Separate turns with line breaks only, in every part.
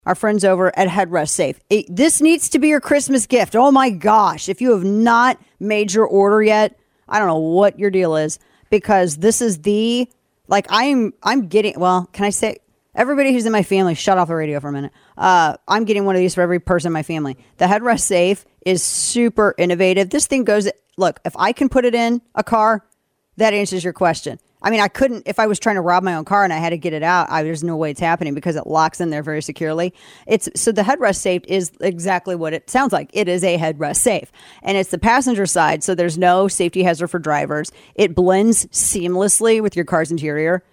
Our friends over at Headrest Safe. This needs to be your Christmas gift. Oh my gosh. If you have not made your order yet, I don't know what your deal is, because this is I'm getting, well, can I say, everybody who's in my family, shut off the radio for a minute. I'm getting one of these for every person in my family. The Headrest Safe is super innovative. This thing goes, look, if I can put it in a car, that answers your question. I mean, I couldn't, if I was trying to rob my own car and I had to get it out, there's no way it's happening because it locks in there very securely. So the Headrest Safe is exactly what it sounds like. It is a headrest safe, and it's the passenger side. So there's no safety hazard for drivers. It blends seamlessly with your car's interior.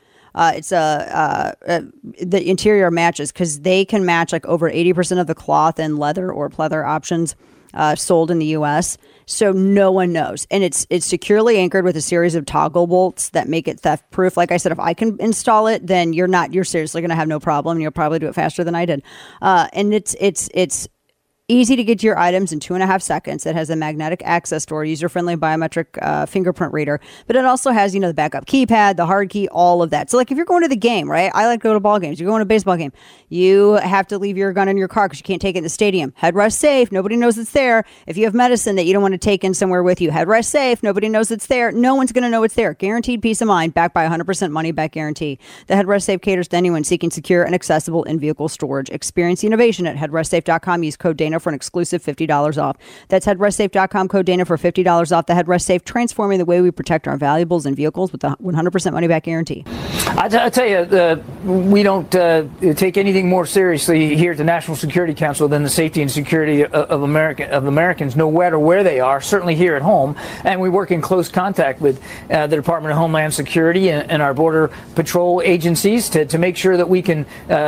The interior matches, because they can match like over 80% of the cloth and leather or pleather options sold in the U.S. So no one knows. And it's securely anchored with a series of toggle bolts that make it theft proof. Like I said, if I can install it, then you're seriously going to have no problem. You'll probably do it faster than I did. And it's easy to get to your items in 2.5 seconds. It has a magnetic access door, user-friendly biometric fingerprint reader, but it also has, the backup keypad, the hard key, all of that. So like if you're going to the game, right? I like to go to ball games. You're going to a baseball game. You have to leave your gun in your car because you can't take it in the stadium. Headrest Safe. Nobody knows it's there. If you have medicine that you don't want to take in somewhere with you, Headrest Safe. Nobody knows it's there. No one's going to know it's there. Guaranteed peace of mind, backed by 100% money back guarantee. The Headrest Safe caters to anyone seeking secure and accessible in-vehicle storage. Experience the innovation at headrestsafe.com. Use code Dana for an exclusive $50 off. That's headrestsafe.com, code Dana for $50 off. The Headrest Safe, transforming the way we protect our valuables and vehicles with a 100% money back guarantee.
I tell you, we don't take anything more seriously here at the National Security Council than the safety and security of Americans, no matter where they are, certainly here at home. And we work in close contact with the Department of Homeland Security and our Border Patrol agencies to make sure that we can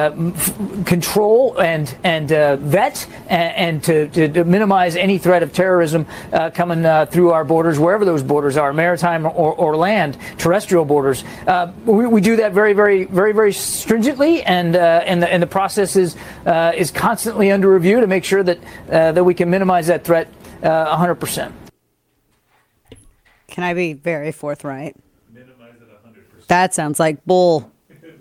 control and vet and to minimize any threat of terrorism coming through our borders, wherever those borders are, maritime or land, terrestrial borders. We do that very, very, very, very stringently, and the process is constantly under review to make sure that we can minimize that threat 100%.
Can I be very forthright? Minimize it 100%. That sounds like bull.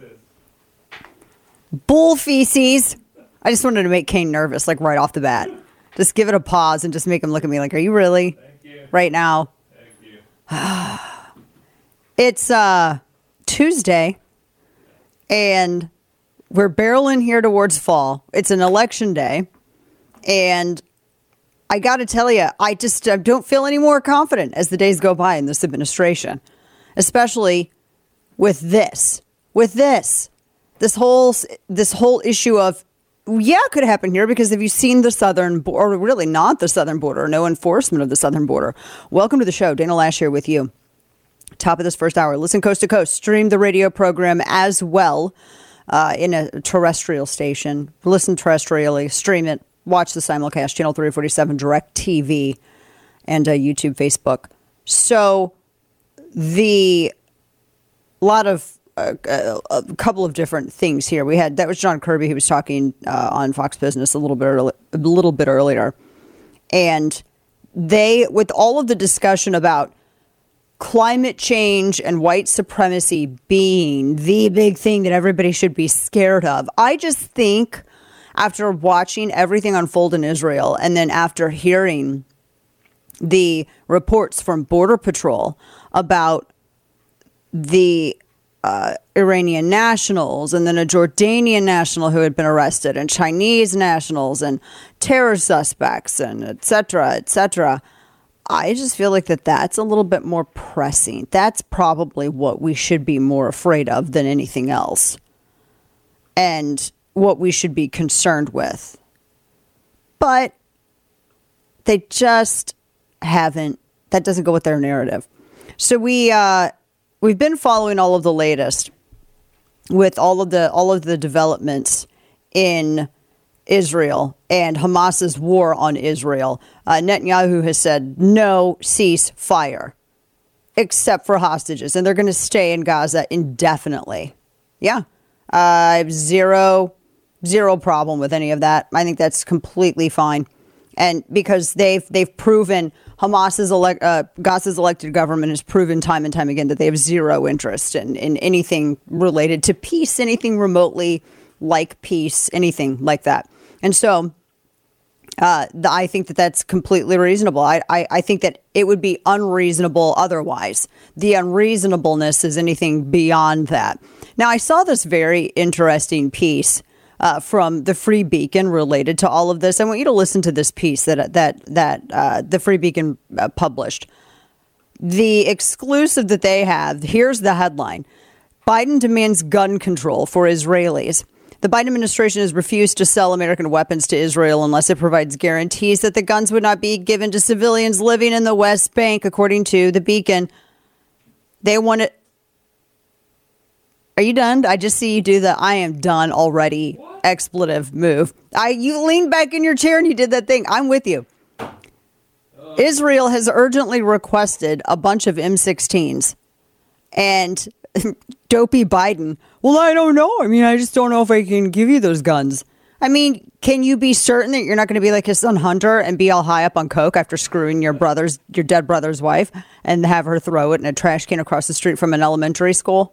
Bull feces. I just wanted to make Kane nervous, like right off the bat. Just give it a pause and just make him look at me like, are you really? Thank you. Right now? Thank you. It's Tuesday, and we're barreling here towards fall. It's an election day, and I got to tell you, I don't feel any more confident as the days go by in this administration, especially with this whole issue of, it could happen here, because have you seen the southern border, or really not the southern border, no enforcement of the southern border? Welcome to the show. Dana Lash here with you. Top of this first hour. Listen coast to coast. Stream the radio program as well in a terrestrial station. Listen terrestrially. Stream it. Watch the simulcast. Channel 347 Direct TV and YouTube, Facebook. So a couple of different things here. That was John Kirby who was talking on Fox Business a little bit earlier, and with all of the discussion about climate change and white supremacy being the big thing that everybody should be scared of, I just think after watching everything unfold in Israel, and then after hearing the reports from Border Patrol about the Iranian nationals, and then a Jordanian national who had been arrested, and Chinese nationals, and terror suspects, and et cetera, I just feel like that's a little bit more pressing. That's probably what we should be more afraid of than anything else, and what we should be concerned with. But they just haven't. That doesn't go with their narrative. So we've been following all of the latest with all of the developments in Israel and Hamas's war on Israel. Netanyahu has said no ceasefire except for hostages, and they're going to stay in Gaza indefinitely. Yeah, I have zero problem with any of that. I think that's completely fine, and because they've proven. Gaza's elected government has proven time and time again that they have zero interest in anything related to peace, anything remotely like peace, anything like that. And so I think that that's completely reasonable. I think that it would be unreasonable otherwise. The unreasonableness is anything beyond that. Now, I saw this very interesting piece from the Free Beacon related to all of this. I want you to listen to this piece that the Free Beacon published. The exclusive that they have, here's the headline. Biden demands gun control for Israelis. The Biden administration has refused to sell American weapons to Israel unless it provides guarantees that the guns would not be given to civilians living in the West Bank, according to the Beacon. They want it. Are you done? I just see you do the I am done already expletive move. You leaned back in your chair and you did that thing. I'm with you. Israel has urgently requested a bunch of M16s. And dopey Biden, well, I don't know. I mean, I just don't know if I can give you those guns. I mean, can you be certain that you're not going to be like his son Hunter and be all high up on coke after screwing your dead brother's wife and have her throw it in a trash can across the street from an elementary school?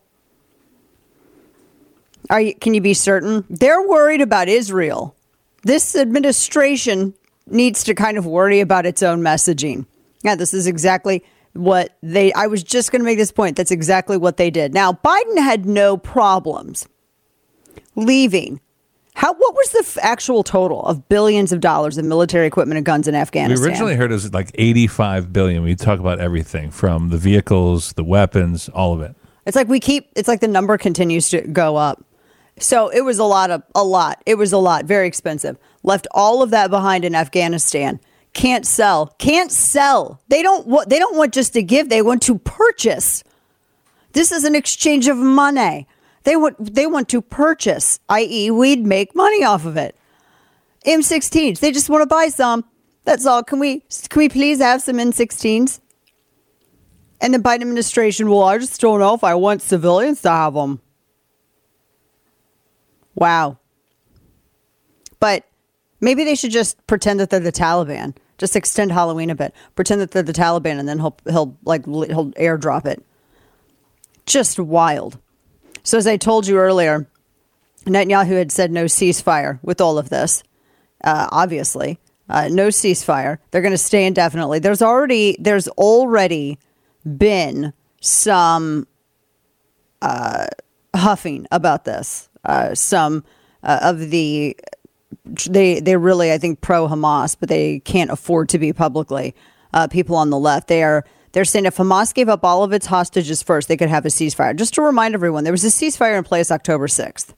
Can you be certain? They're worried about Israel. This administration needs to kind of worry about its own messaging. Yeah, this is exactly what I was just going to make this point. That's exactly what they did. Now, Biden had no problems leaving. What was the actual total of billions of dollars in military equipment and guns in Afghanistan?
We originally heard it was like $85 billion. We talk about everything from the vehicles, the weapons, all of it.
It's like the number continues to go up. So it was a lot. It was a lot. Very expensive. Left all of that behind in Afghanistan. Can't sell. They don't want just to give. They want to purchase. This is an exchange of money. They want to purchase, i.e. we'd make money off of it. M16s. They just want to buy some. That's all. Can we please have some M16s? And the Biden administration, well, I just don't know if I want civilians to have them. Wow. But maybe they should just pretend that they're the Taliban. Just extend Halloween a bit. Pretend that they're the Taliban, and then he'll airdrop it. Just wild. So as I told you earlier, Netanyahu had said no ceasefire with all of this. Obviously, no ceasefire. They're going to stay indefinitely. There's already been some huffing about this. Some of the they really, I think, pro-Hamas, but they can't afford to be publicly. People on the left, they're saying if Hamas gave up all of its hostages first, they could have a ceasefire. Just to remind everyone, there was a ceasefire in place October 6th.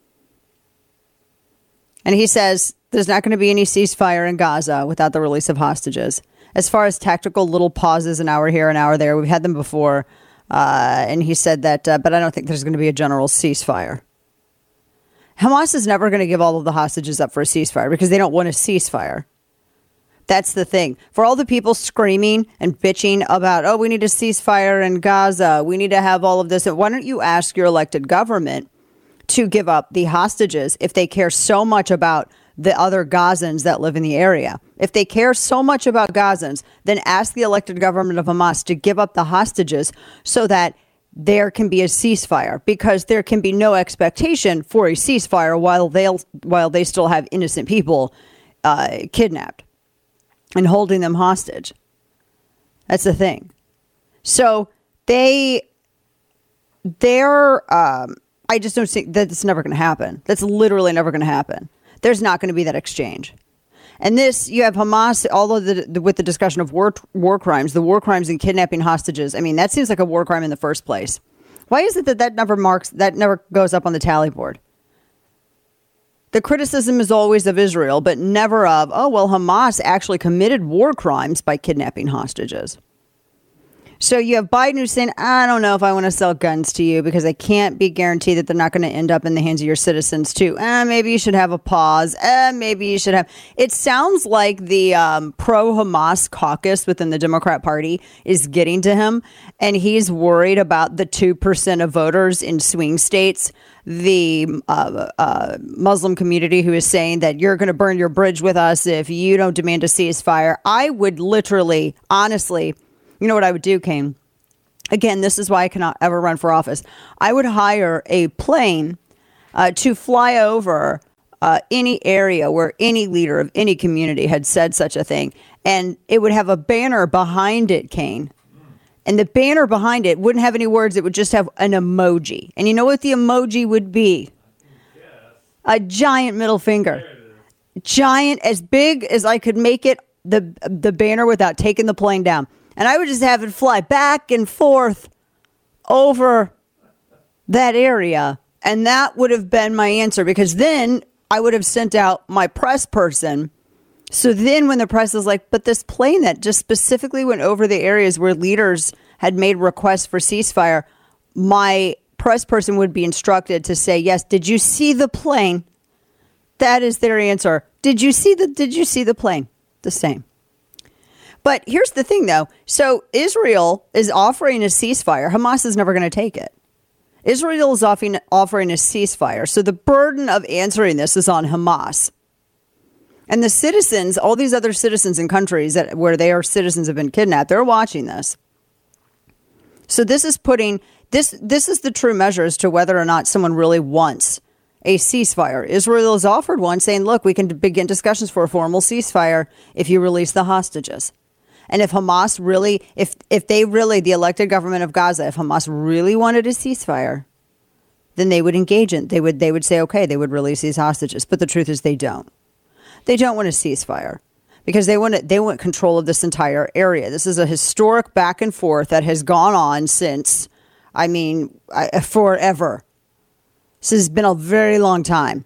And he says there's not going to be any ceasefire in Gaza without the release of hostages. As far as tactical little pauses, an hour here, an hour there, we've had them before. And he said that, but I don't think there's going to be a general ceasefire. Hamas is never going to give all of the hostages up for a ceasefire because they don't want a ceasefire. That's the thing. For all the people screaming and bitching about, oh, we need a ceasefire in Gaza, we need to have all of this. Why don't you ask your elected government to give up the hostages if they care so much about the other Gazans that live in the area? If they care so much about Gazans, then ask the elected government of Hamas to give up the hostages so that there can be a ceasefire, because there can be no expectation for a ceasefire while they still have innocent people kidnapped and holding them hostage. That's the thing. So they're I just don't think that's never going to happen. That's literally never going to happen. There's not going to be that exchange. And this, you have Hamas, with the discussion of war crimes, the war crimes and kidnapping hostages. I mean, that seems like a war crime in the first place. Why is it that never goes up on the tally board? The criticism is always of Israel, but never of, oh, well, Hamas actually committed war crimes by kidnapping hostages. So you have Biden who's saying, I don't know if I want to sell guns to you because I can't be guaranteed that they're not going to end up in the hands of your citizens too. Maybe you should have a pause. Maybe you should have. It sounds like the pro-Hamas caucus within the Democrat Party is getting to him, and he's worried about the 2% of voters in swing states, the Muslim community who is saying that you're going to burn your bridge with us if you don't demand a ceasefire. I would literally, honestly, you know what I would do, Kane? Again, this is why I cannot ever run for office. I would hire a plane to fly over any area where any leader of any community had said such a thing. And it would have a banner behind it, Kane. And the banner behind it wouldn't have any words. It would just have an emoji. And you know what the emoji would be? A giant middle finger. Giant, as big as I could make it, the banner without taking the plane down. And I would just have it fly back and forth over that area. And that would have been my answer, because then I would have sent out my press person. So then when the press is like, but this plane that just specifically went over the areas where leaders had made requests for ceasefire, my press person would be instructed to say, yes, did you see the plane? That is their answer. Did you see the plane? The same. But here's the thing, though. So Israel is offering a ceasefire. Hamas is never going to take it. Israel is offering a ceasefire. So the burden of answering this is on Hamas. And the citizens, all these other citizens in countries where their citizens have been kidnapped, they're watching this. So this is putting, this is the true measure as to whether or not someone really wants a ceasefire. Israel has offered one, saying, look, we can begin discussions for a formal ceasefire if you release the hostages. And if Hamas really, if they really, the elected government of Gaza, if Hamas really wanted a ceasefire, then they would engage in, they would say, okay, they would release these hostages. But the truth is they don't. They don't want a ceasefire because they want control of this entire area. This is a historic back and forth that has gone on since, forever. This has been a very long time.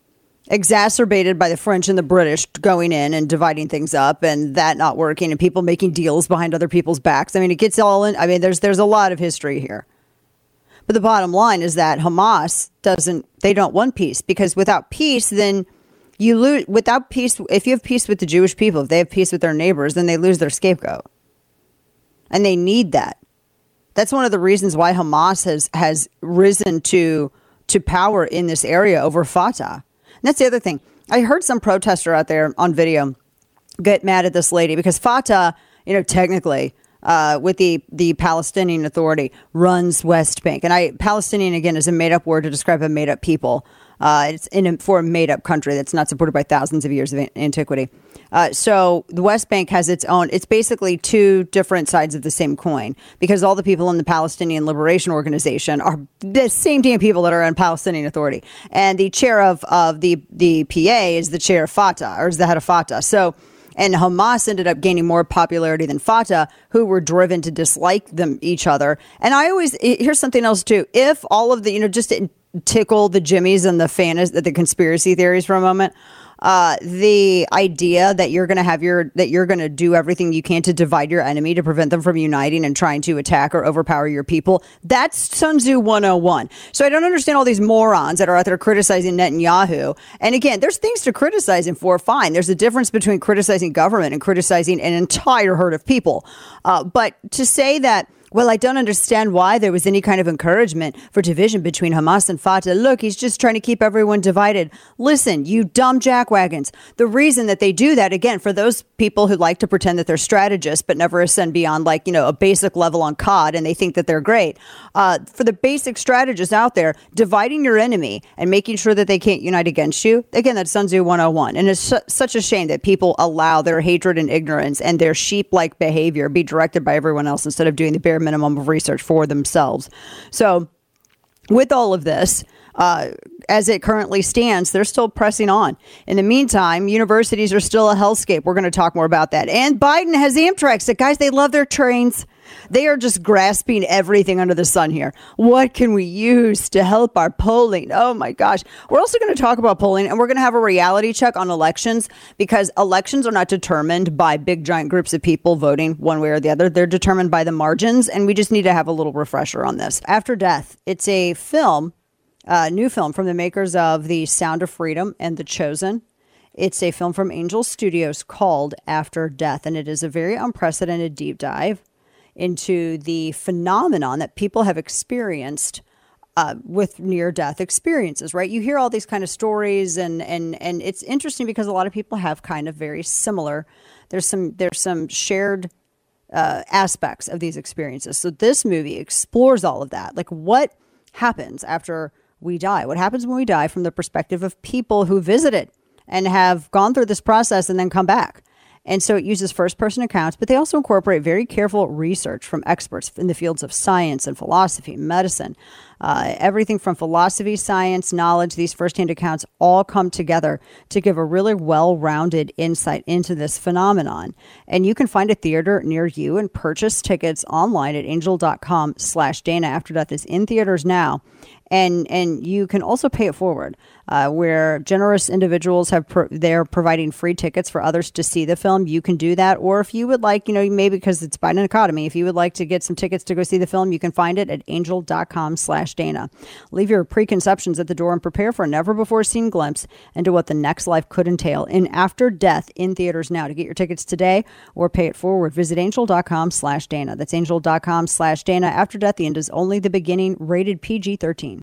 Exacerbated by the French and the British going in and dividing things up and that not working and people making deals behind other people's backs. It gets all in. There's a lot of history here. But the bottom line is that Hamas they don't want peace, because without peace, then you lose. Without peace, if you have peace with the Jewish people, if they have peace with their neighbors, then they lose their scapegoat. And they need that. That's one of the reasons why Hamas has risen to power in this area over Fatah. And that's the other thing. I heard some protester out there on video get mad at this lady because Fatah, technically, with the Palestinian Authority, runs West Bank. And Palestinian, again, is a made-up word to describe a made-up people. It's for a made-up country that's not supported by thousands of years of antiquity. So the West Bank has its own. It's basically two different sides of the same coin, because all the people in the Palestinian Liberation Organization are the same damn people that are in Palestinian Authority. And the chair of the PA is the chair of Fatah, or is the head of Fatah. So, and Hamas ended up gaining more popularity than Fatah, who were driven to dislike each other. And here's something else too. If all of the, just to tickle the jimmies and the conspiracy theories for a moment, the idea that you're going to do everything you can to divide your enemy to prevent them from uniting and trying to attack or overpower your people, that's Sun Tzu 101. So I don't understand all these morons that are out there criticizing Netanyahu. And again, there's things to criticize him for, fine. There's a difference between criticizing government and criticizing an entire herd of people. But to say that, well, I don't understand why there was any kind of encouragement for division between Hamas and Fatah. Look, he's just trying to keep everyone divided. Listen, you dumb jackwagons. The reason that they do that, again, for those people who like to pretend that they're strategists but never ascend beyond a basic level on COD and they think that they're great. For the basic strategists out there, dividing your enemy and making sure that they can't unite against you, again, that's Sun Tzu 101. And it's such a shame that people allow their hatred and ignorance and their sheep-like behavior be directed by everyone else instead of doing the bare minimum of research for themselves. So with all of this, as it currently stands, they're still pressing on. In the meantime, universities are still a hellscape. We're going to talk more about that. And Biden has Amtrak. So guys, they love their trains. They are just grasping everything under the sun here. What can we use to help our polling? Oh my gosh. We're also going to talk about polling, and we're going to have a reality check on elections, because elections are not determined by big giant groups of people voting one way or the other. They're determined by the margins, and we just need to have a little refresher on this. After Death, it's a film, new film from the makers of The Sound of Freedom and The Chosen. It's a film from Angel Studios called After Death, and it is a very unprecedented deep dive into the phenomenon that people have experienced with near-death experiences, right? You hear all these kind of stories, and it's interesting because a lot of people have kind of very similar. There's some shared aspects of these experiences. So this movie explores all of that, like what happens after we die? What happens when we die from the perspective of people who visited and have gone through this process and then come back? And so it uses first-person accounts, but they also incorporate very careful research from experts in the fields of science and philosophy, medicine, everything from philosophy, science, knowledge. These first-hand accounts all come together to give a really well-rounded insight into this phenomenon. And you can find a theater near you and purchase tickets online at angel.com/Dana. After Death is in theaters now. And you can also pay it forward, where generous individuals they're providing free tickets for others to see the film. You can do that. Or if you would like, maybe because it's Biden Academy, if you would like to get some tickets to go see the film, you can find it at angel.com/Dana. Leave your preconceptions at the door and prepare for a never before seen glimpse into what the next life could entail in After Death in theaters now. To get your tickets today or pay it forward, visit angel.com/Dana. That's angel.com/Dana. After Death, the end is only the beginning. Rated PG-13.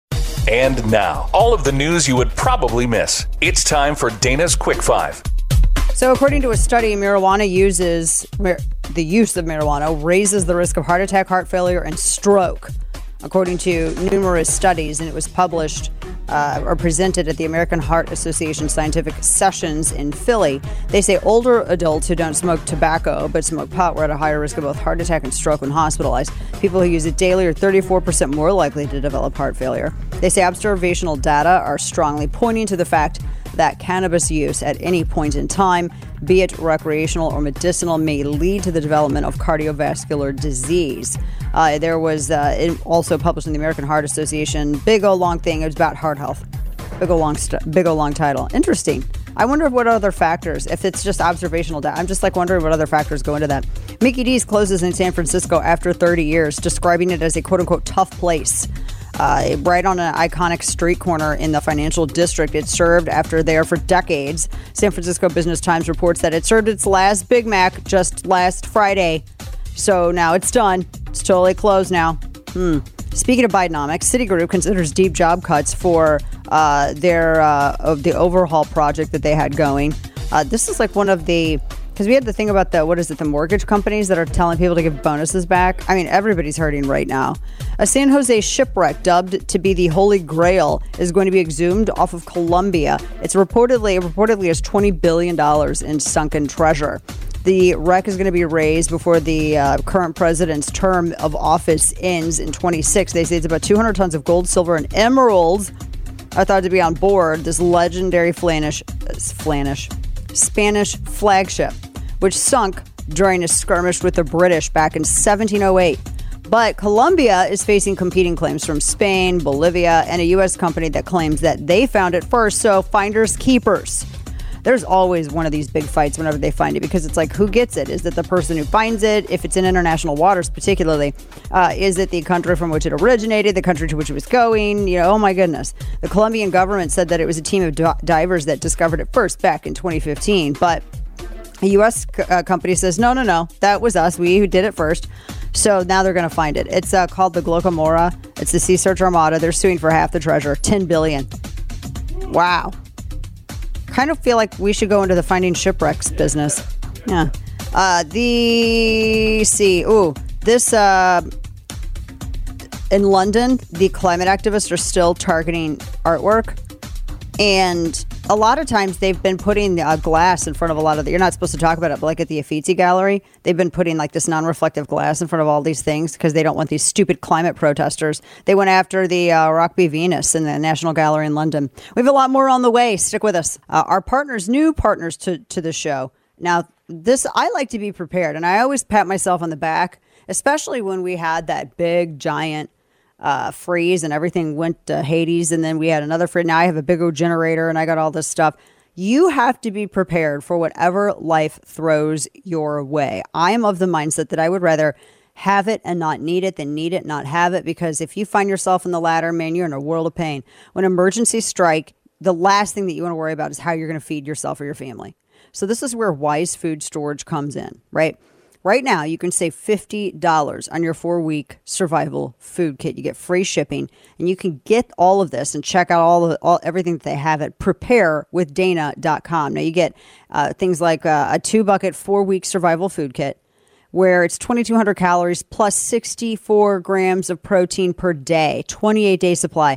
And now, all of the news you would probably miss. It's time for Dana's Quick Five.
So according to a study, the use of marijuana raises the risk of heart attack, heart failure, and stroke, according to numerous studies. And it was published or presented at the American Heart Association Scientific Sessions in Philly. They say older adults who don't smoke tobacco but smoke pot were at a higher risk of both heart attack and stroke when hospitalized. People who use it daily are 34% more likely to develop heart failure. They say observational data are strongly pointing to the fact that cannabis use at any point in time, be it recreational or medicinal, may lead to the development of cardiovascular disease. There was also published in the American Heart Association, big old long thing. It was about heart health. Big old long title. Interesting. I wonder what other factors, if it's just observational data. I'm just wondering what other factors go into that. Mickey D's closes in San Francisco after 30 years, describing it as a quote unquote tough place. Right on an iconic street corner in the financial district. It served after there for decades. San Francisco Business Times reports that it served its last Big Mac just last Friday. So now it's done. It's totally closed now. Speaking of Bidenomics, Citigroup considers deep job cuts for the overhaul project that they had going. This is one of the... Because we had the thing about the mortgage companies that are telling people to give bonuses back. I mean, everybody's hurting right now. A San Jose shipwreck dubbed to be the Holy Grail is going to be exhumed off of Colombia. It reportedly has $20 billion in sunken treasure. The wreck is going to be raised before the current president's term of office ends in 26. They say it's about 200 tons of gold, silver, and emeralds are thought to be on board this legendary Spanish flagship, which sunk during a skirmish with the British back in 1708. But Colombia is facing competing claims from Spain, Bolivia, and a U.S. company that claims that they found it first. So finders keepers. There's always one of these big fights whenever they find it, because it's who gets it? Is it the person who finds it? If it's in international waters particularly, is it the country from which it originated, the country to which it was going? Oh my goodness. The Colombian government said that it was a team of divers that discovered it first back in 2015. But a U.S. company says, no, that was us. We did it first. So now they're going to find it. It's called the Glocamora. It's the Sea Search Armada. They're suing for half the treasure, $10 billion. Wow. Kind of feel like we should go into the finding shipwrecks business. Yeah. This in London, the climate activists are still targeting artwork. And a lot of times they've been putting glass in front of a lot of you're not supposed to talk about it, but at the Uffizi Gallery, they've been putting this non-reflective glass in front of all these things because they don't want these stupid climate protesters. They went after the Rockby Venus in the National Gallery in London. We have a lot more on the way. Stick with us. Our new partners to the show. Now, I like to be prepared, and I always pat myself on the back, especially when we had that big, giant freeze and everything went to Hades, and then we had another freeze. Now I have a big old generator and I got all this stuff. You have to be prepared for whatever life throws your way. I am of the mindset that I would rather have it and not need it than need it, not have it, because if you find yourself in the latter, man, you're in a world of pain. When emergencies strike, the last thing that you want to worry about is how you're going to feed yourself or your family. So this is where Wise Food Storage comes in, right? Right now, you can save $50 on your 4-week survival food kit. You get free shipping, and you can get all of this and check out everything that they have at preparewithdana.com. Now, you get things like a 2-bucket 4-week survival food kit, where it's 2,200 calories plus 64 grams of protein per day, 28-day supply.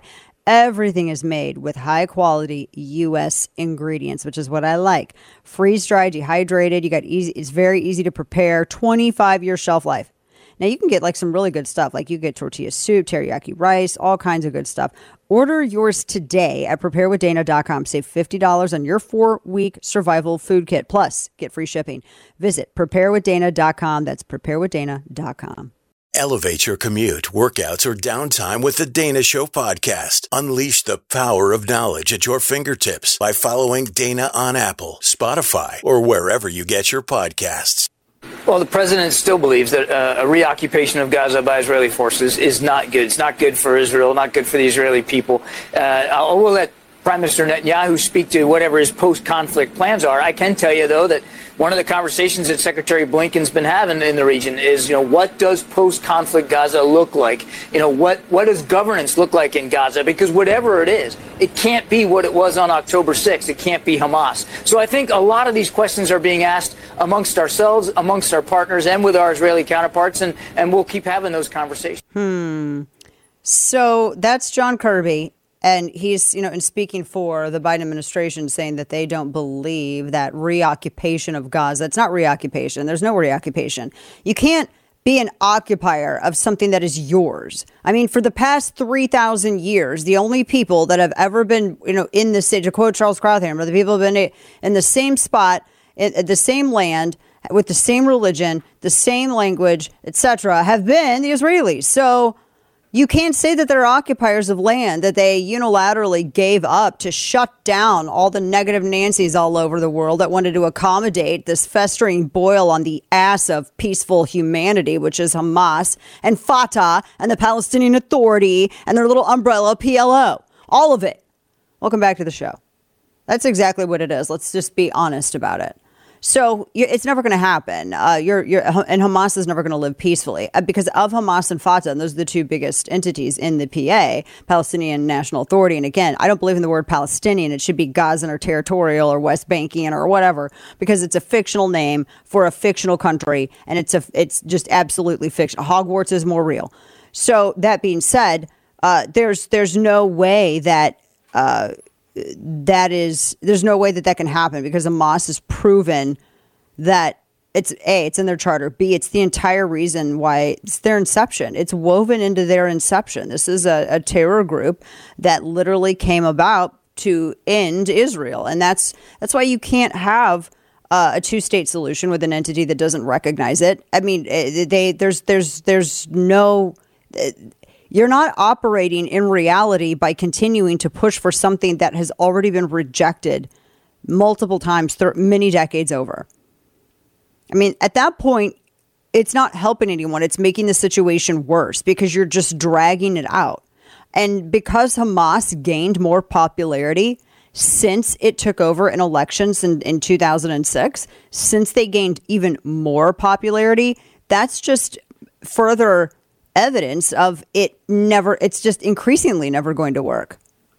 Everything is made with high quality U.S. ingredients, which is what I like. Freeze dried, dehydrated. You got easy. It's very easy to prepare. 25-year shelf life. Now you can get like some really good stuff. Like you get tortilla soup, teriyaki rice, all kinds of good stuff. Order yours today at preparewithdana.com. Save $50 on your 4-week survival food kit. Plus, get free shipping. Visit preparewithdana.com. That's preparewithdana.com.
Elevate your commute, workouts, or downtime with the Dana Show podcast. Unleash the power of knowledge at your fingertips by following Dana on Apple, Spotify, or wherever you get your podcasts.
Well, the president still believes that a reoccupation of Gaza by Israeli forces is not good. It's not good for Israel, not good for the Israeli people. I will let Prime Minister Netanyahu speak to whatever his post-conflict plans are. I can tell you, though, that one of the conversations that Secretary Blinken's been having in the region is, what does post-conflict Gaza look like? What does governance look like in Gaza? Because whatever it is, it can't be what it was on October 6th. It can't be Hamas. So I think a lot of these questions are being asked amongst ourselves, amongst our partners, and with our Israeli counterparts, and we'll keep having those conversations.
So that's John Kirby. And he's, in speaking for the Biden administration, saying that they don't believe that reoccupation of Gaza. It's not reoccupation. There's no reoccupation. You can't be an occupier of something that is yours. I mean, for the past 3,000 years, the only people that have ever been, in the state, to quote Charles Krauthammer, the people have been in the same spot, in the same land, with the same religion, the same language, etc., have been the Israelis. So you can't say that they're occupiers of land that they unilaterally gave up to shut down all the negative Nancys all over the world that wanted to accommodate this festering boil on the ass of peaceful humanity, which is Hamas and Fatah and the Palestinian Authority and their little umbrella PLO. All of it. Welcome back to the show. That's exactly what it is. Let's just be honest about it. So it's never going to happen. And Hamas is never going to live peacefully because of Hamas and Fatah. And those are the two biggest entities in the PA, Palestinian National Authority. And again, I don't believe in the word Palestinian. It should be Gazan or territorial or West Bankian or whatever, because it's a fictional name for a fictional country. And it's just absolutely fictional. Hogwarts is more real. So that being said, there's no way that there's no way that can happen because Hamas has proven that it's in their charter. B, it's the entire reason why it's their inception. It's woven into their inception. This is a terror group that literally came about to end Israel. And that's why you can't have a two-state solution with an entity that doesn't recognize it. I mean, there's no... You're not operating in reality by continuing to push for something that has already been rejected multiple times, many decades over. I mean, at that point, it's not helping anyone. It's making the situation worse because you're just dragging it out. And because Hamas gained more popularity since it took over in elections in 2006, since they gained even more popularity, that's just further evidence of it's just increasingly never going to work.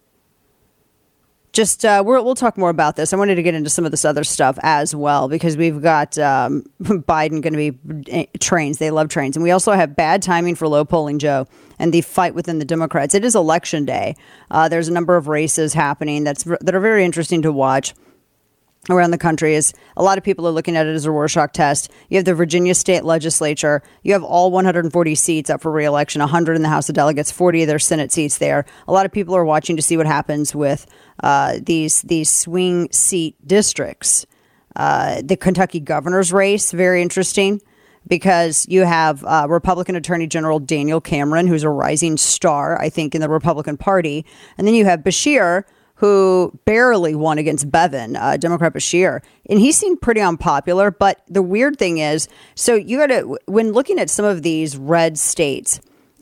We'll talk more about this. I wanted to get into some of this other stuff as well, because we've got Biden going to be trains. They love trains. And we also have bad timing for low polling Joe and the fight within the Democrats. It is election day. There's a number of races happening that are very interesting to watch around the country. Is a lot of people are looking at it as a Rorschach test. You have the Virginia state legislature. You have all 140 seats up for re-election, 100 in the House of Delegates, 40 of their Senate seats there. A lot of people are watching to see what happens with these swing seat districts. The Kentucky governor's race, very interesting, because you have Republican Attorney General Daniel Cameron, who's a rising star, I think, in the Republican Party. And then you have Beshear, who barely won against Bevin, Democrat Beshear. And he seemed pretty unpopular. But the weird thing is, so you got to, when looking at some of these red states,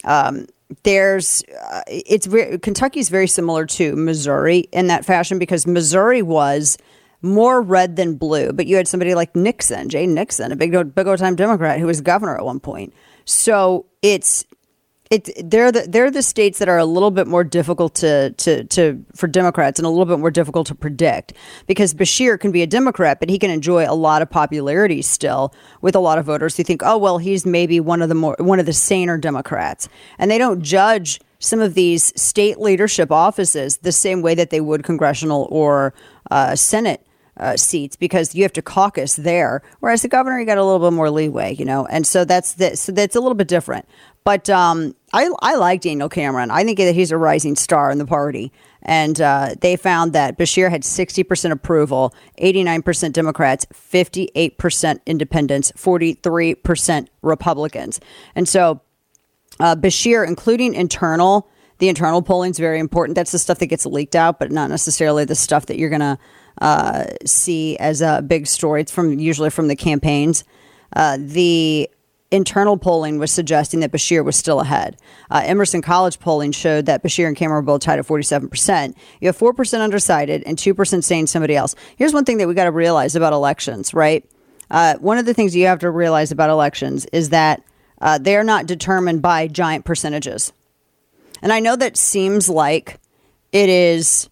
Kentucky's very similar to Missouri in that fashion, because Missouri was more red than blue. But you had somebody like Nixon, Jay Nixon, a big old time Democrat who was governor at one point. So they're the states that are a little bit more difficult for Democrats and a little bit more difficult to predict, because Beshear can be a Democrat, but he can enjoy a lot of popularity still with a lot of voters who think, oh, well, he's maybe one of the saner Democrats. And they don't judge some of these state leadership offices the same way that they would congressional or Senate seats, because you have to caucus there. Whereas the governor, you got a little bit more leeway, and so that's a little bit different. But I like Daniel Cameron. I think that he's a rising star in the party. And they found that Beshear had 60% approval, 89% Democrats, 58% independents, 43% Republicans. And so Beshear, including the internal polling is very important. That's the stuff that gets leaked out, but not necessarily the stuff that you're going to see as a big story. It's usually from the campaigns. The internal polling was suggesting that Beshear was still ahead. Emerson College polling showed that Beshear and Cameron were both tied at 47%. You have 4% undecided and 2% saying somebody else. Here's one thing that we got to realize about elections, right? One of the things you have to realize about elections is that they're not determined by giant percentages. And I know that seems like it is,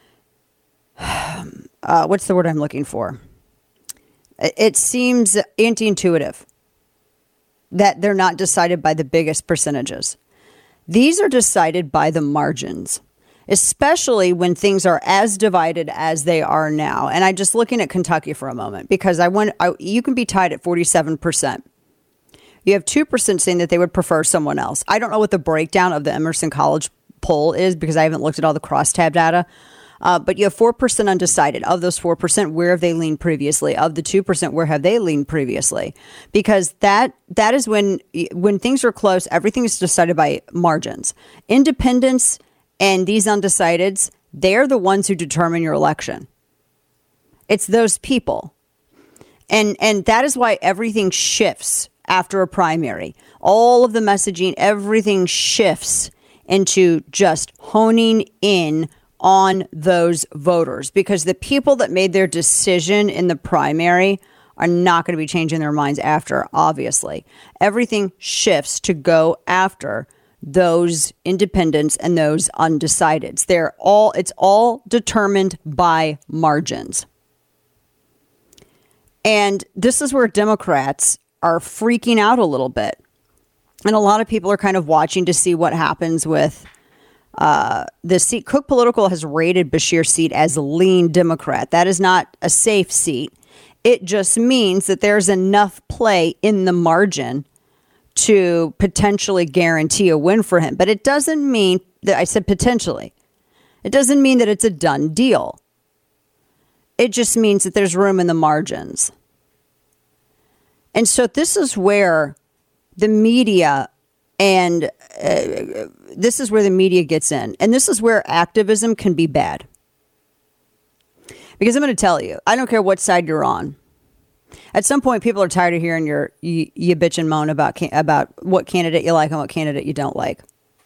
what's the word I'm looking for? It seems anti-intuitive that they're not decided by the biggest percentages. These are decided by the margins, especially when things are as divided as they are now. And I'm just looking at Kentucky for a moment, because you can be tied at 47%. You have 2% saying that they would prefer someone else. I don't know what the breakdown of the Emerson College poll is, because I haven't looked at all the crosstab data. But you have 4% undecided. Of those 4%, where have they leaned previously? Of the 2%, where have they leaned previously? Because that is when things are close, everything is decided by margins. Independents and these undecideds, they're the ones who determine your election. It's those people. And that is why everything shifts after a primary. All of the messaging, everything shifts into just honing in on those voters, because the people that made their decision in the primary are not going to be changing their minds after, obviously. Everything shifts to go after those independents and those undecideds. It's all determined by margins. And this is where Democrats are freaking out a little bit. And a lot of people are kind of watching to see what happens with the seat. Cook Political has rated Beshear's seat as lean Democrat. That is not a safe seat. It just means that there's enough play in the margin to potentially guarantee a win for him. But it doesn't mean that, I said potentially. It doesn't mean that it's a done deal. It just means that there's room in the margins. And so this is where the media and this is where the media gets in. And this is where activism can be bad. Because I'm going to tell you, I don't care what side you're on. At some point, people are tired of hearing you bitch and moan about what candidate you like and what candidate you don't like.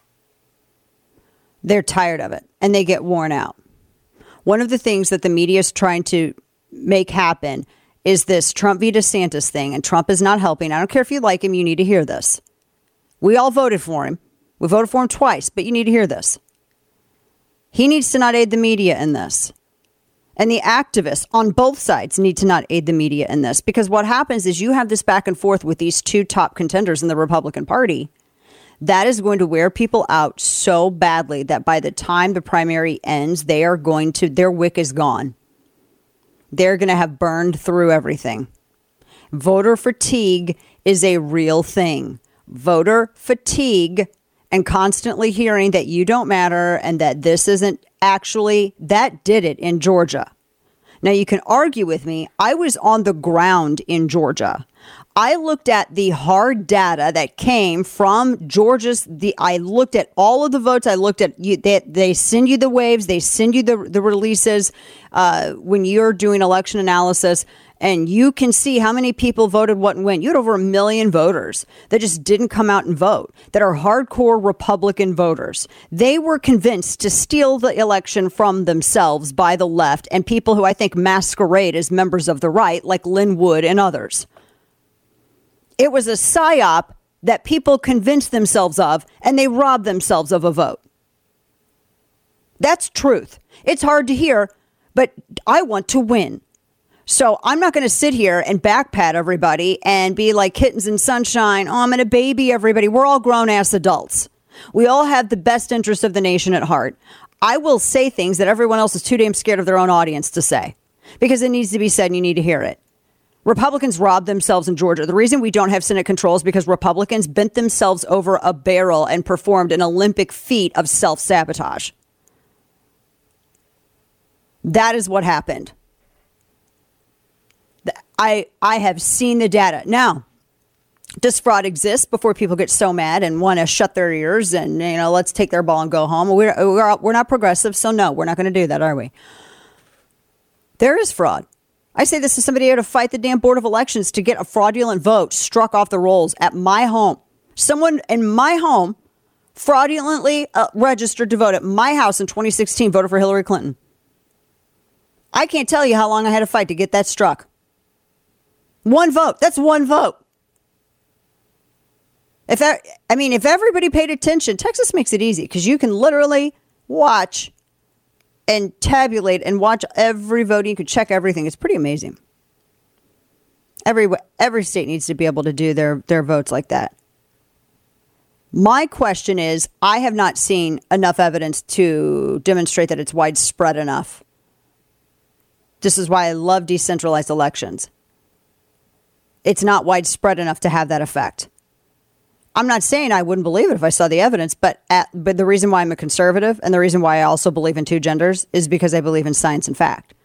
They're tired of it, and they get worn out. One of the things that the media is trying to make happen is this Trump v. DeSantis thing, and Trump is not helping. I don't care if you like him, you need to hear this. We all voted for him. We voted for him twice, but you need to hear this. He needs to not aid the media in this. And the activists on both sides need to not aid the media in this, because what happens is you have this back and forth with these two top contenders in the Republican Party. That is going to wear people out so badly that by the time the primary ends, their wick is gone. They're going to have burned through everything. Voter fatigue is a real thing. Voter fatigue and constantly hearing that you don't matter and that this isn't actually, that did it in Georgia. Now, you can argue with me. I was on the ground in Georgia. I looked at the hard data that came from Georgia's. I looked at all of the votes. I looked at you. They send you the waves. They send you the releases when you're doing election analysis. And you can see how many people voted what and when. You had over 1 million voters that just didn't come out and vote, that are hardcore Republican voters. They were convinced to steal the election from themselves by the left and people who I think masquerade as members of the right, like Lynn Wood and others. It was a psyop that people convinced themselves of, and they robbed themselves of a vote. That's truth. It's hard to hear, but I want to win. So I'm not going to sit here and backpat everybody and be like kittens in sunshine. Oh, I'm going to baby everybody. We're all grown ass adults. We all have the best interest of the nation at heart. I will say things that everyone else is too damn scared of their own audience to say because it needs to be said and you need to hear it. Republicans robbed themselves in Georgia. The reason we don't have Senate control is because Republicans bent themselves over a barrel and performed an Olympic feat of self-sabotage. That is what happened. I have seen the data. Now, does fraud exist before people get so mad and want to shut their ears and, let's take their ball and go home? We're not progressive, so no, we're not going to do that, are we? There is fraud. I say this to somebody here to fight the damn Board of Elections to get a fraudulent vote struck off the rolls at my home. Someone in my home fraudulently registered to vote at my house in 2016, voted for Hillary Clinton. I can't tell you how long I had to fight to get that struck. One vote. That's one vote. If everybody paid attention, Texas makes it easy because you can literally watch and tabulate and watch every vote. You can check everything. It's pretty amazing. Every state needs to be able to do their votes like that. My question is, I have not seen enough evidence to demonstrate that it's widespread enough. This is why I love decentralized elections. It's not widespread enough to have that effect. I'm not saying I wouldn't believe it if I saw the evidence, but the reason why I'm a conservative and the reason why I also believe in two genders is because I believe in science and fact.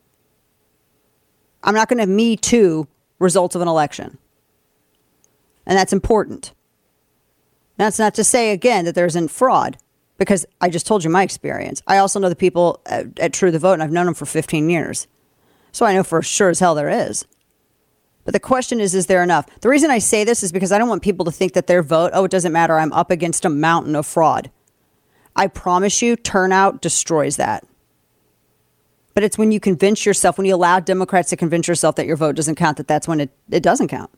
I'm not going to me too results of an election. And that's important. That's not to say, again, that there isn't fraud, because I just told you my experience. I also know the people at True the Vote, and I've known them for 15 years. So I know for sure as hell there is. But the question is there enough? The reason I say this is because I don't want people to think that their vote, it doesn't matter, I'm up against a mountain of fraud. I promise you, turnout destroys that. But it's when you convince yourself, when you allow Democrats to convince yourself that your vote doesn't count, that's when it doesn't count.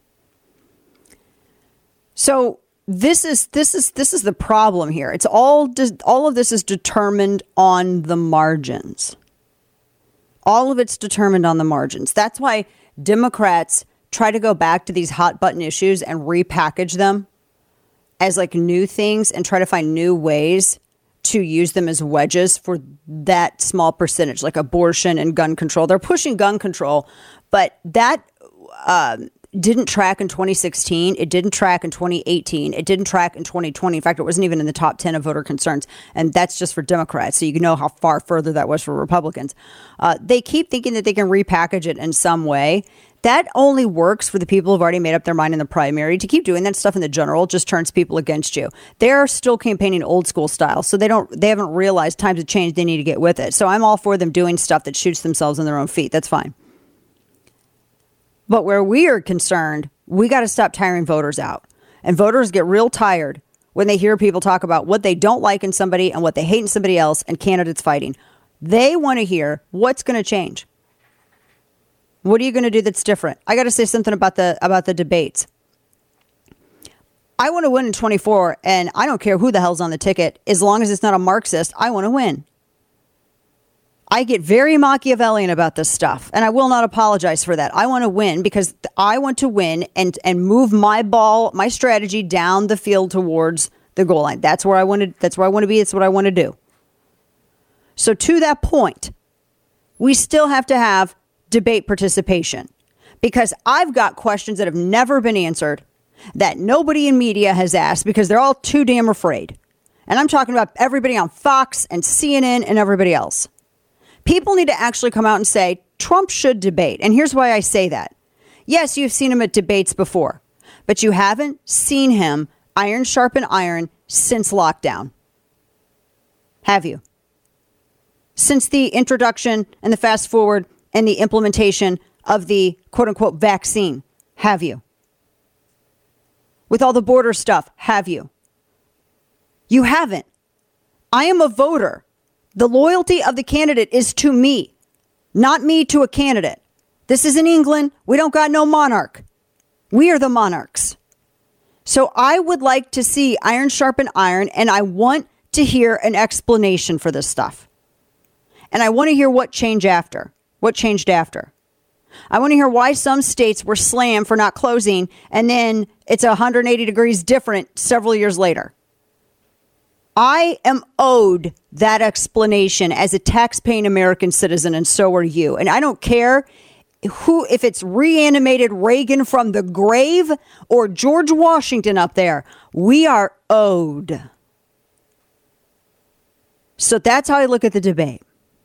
So this is the problem here. It's all of this is determined on the margins. All of it's determined on the margins. That's why Democrats try to go back to these hot button issues and repackage them as like new things and try to find new ways to use them as wedges for that small percentage, like abortion and gun control. They're pushing gun control, but that didn't track in 2016. It didn't track in 2018. It didn't track in 2020. In fact, it wasn't even in the top 10 of voter concerns. And that's just for Democrats. So you can know how far further that was for Republicans. They keep thinking that they can repackage it in some way. That only works for the people who've already made up their mind in the primary. To keep doing that stuff in the general just turns people against you. They're still campaigning old school style. So they haven't realized times have changed. They need to get with it. So I'm all for them doing stuff that shoots themselves in their own feet. That's fine. But where we are concerned, we got to stop tiring voters out. And voters get real tired when they hear people talk about what they don't like in somebody and what they hate in somebody else and candidates fighting. They want to hear what's going to change. What are you going to do that's different? I got to say something about the debates. I want to win in 24, and I don't care who the hell's on the ticket. As long as it's not a Marxist, I want to win. I get very Machiavellian about this stuff, and I will not apologize for that. I want to win because I want to win and move my ball, my strategy down the field towards the goal line. That's where I want to be. That's what I want to do. So to that point, we still have to have debate participation because I've got questions that have never been answered that nobody in media has asked because they're all too damn afraid. And I'm talking about everybody on Fox and CNN and everybody else. People need to actually come out and say, Trump should debate. And here's why I say that. Yes, you've seen him at debates before, but you haven't seen him iron sharpen iron since lockdown. Have you? Since the introduction and the fast forward and the implementation of the quote unquote vaccine, have you? With all the border stuff, have you? You haven't. I am a voter. The loyalty of the candidate is to me, not me to a candidate. This is in England. We don't got no monarch. We are the monarchs. So I would like to see iron sharpen iron, and I want to hear an explanation for this stuff. And I want to hear what changed after. I want to hear why some states were slammed for not closing, and then it's 180 degrees different several years later. I am owed that explanation as a tax-paying American citizen, and so are you. And I don't care if it's reanimated Reagan from the grave or George Washington up there. We are owed. So that's how I look at the debate.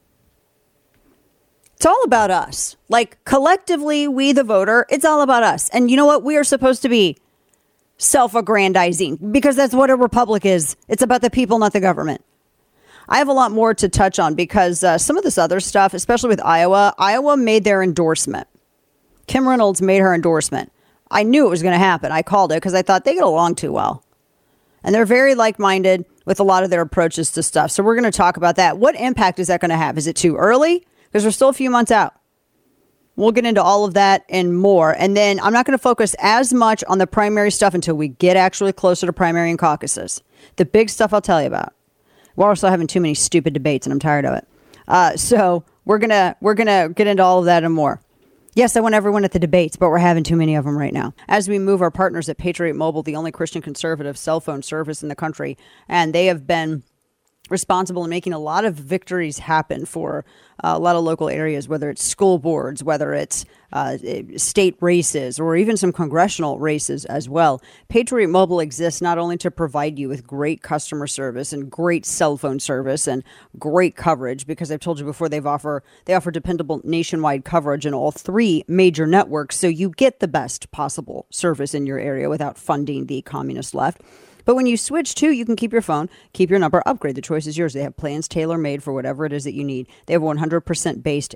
It's all about us. Like, collectively, we the voter, it's all about us. And you know what? We are supposed to be self-aggrandizing, because that's what a republic is. It's about the people, not the government. I have a lot more to touch on because some of this other stuff, especially with Iowa made their endorsement. Kim Reynolds made her endorsement. I knew it was going to happen. I called it because I thought they get along too well. And they're very like-minded with a lot of their approaches to stuff. So we're going to talk about that. What impact is that going to have? Is it too early? Because we're still a few months out. We'll get into all of that and more. And then I'm not going to focus as much on the primary stuff until we get actually closer to primary and caucuses. The big stuff I'll tell you about. We're also having too many stupid debates, and I'm tired of it. So we're gonna get into all of that and more. Yes, I want everyone at the debates, but we're having too many of them right now. As we move our partners at Patriot Mobile, the only Christian conservative cell phone service in the country, and they have been responsible in making a lot of victories happen for a lot of local areas, whether it's school boards, whether it's state races, or even some congressional races as well. Patriot Mobile exists not only to provide you with great customer service and great cell phone service and great coverage, because I've told you before, they offer dependable nationwide coverage in all three major networks, so you get the best possible service in your area without funding the communist left. But when you switch to, you can keep your phone, keep your number, upgrade. The choice is yours. They have plans tailor-made for whatever it is that you need. They have 100%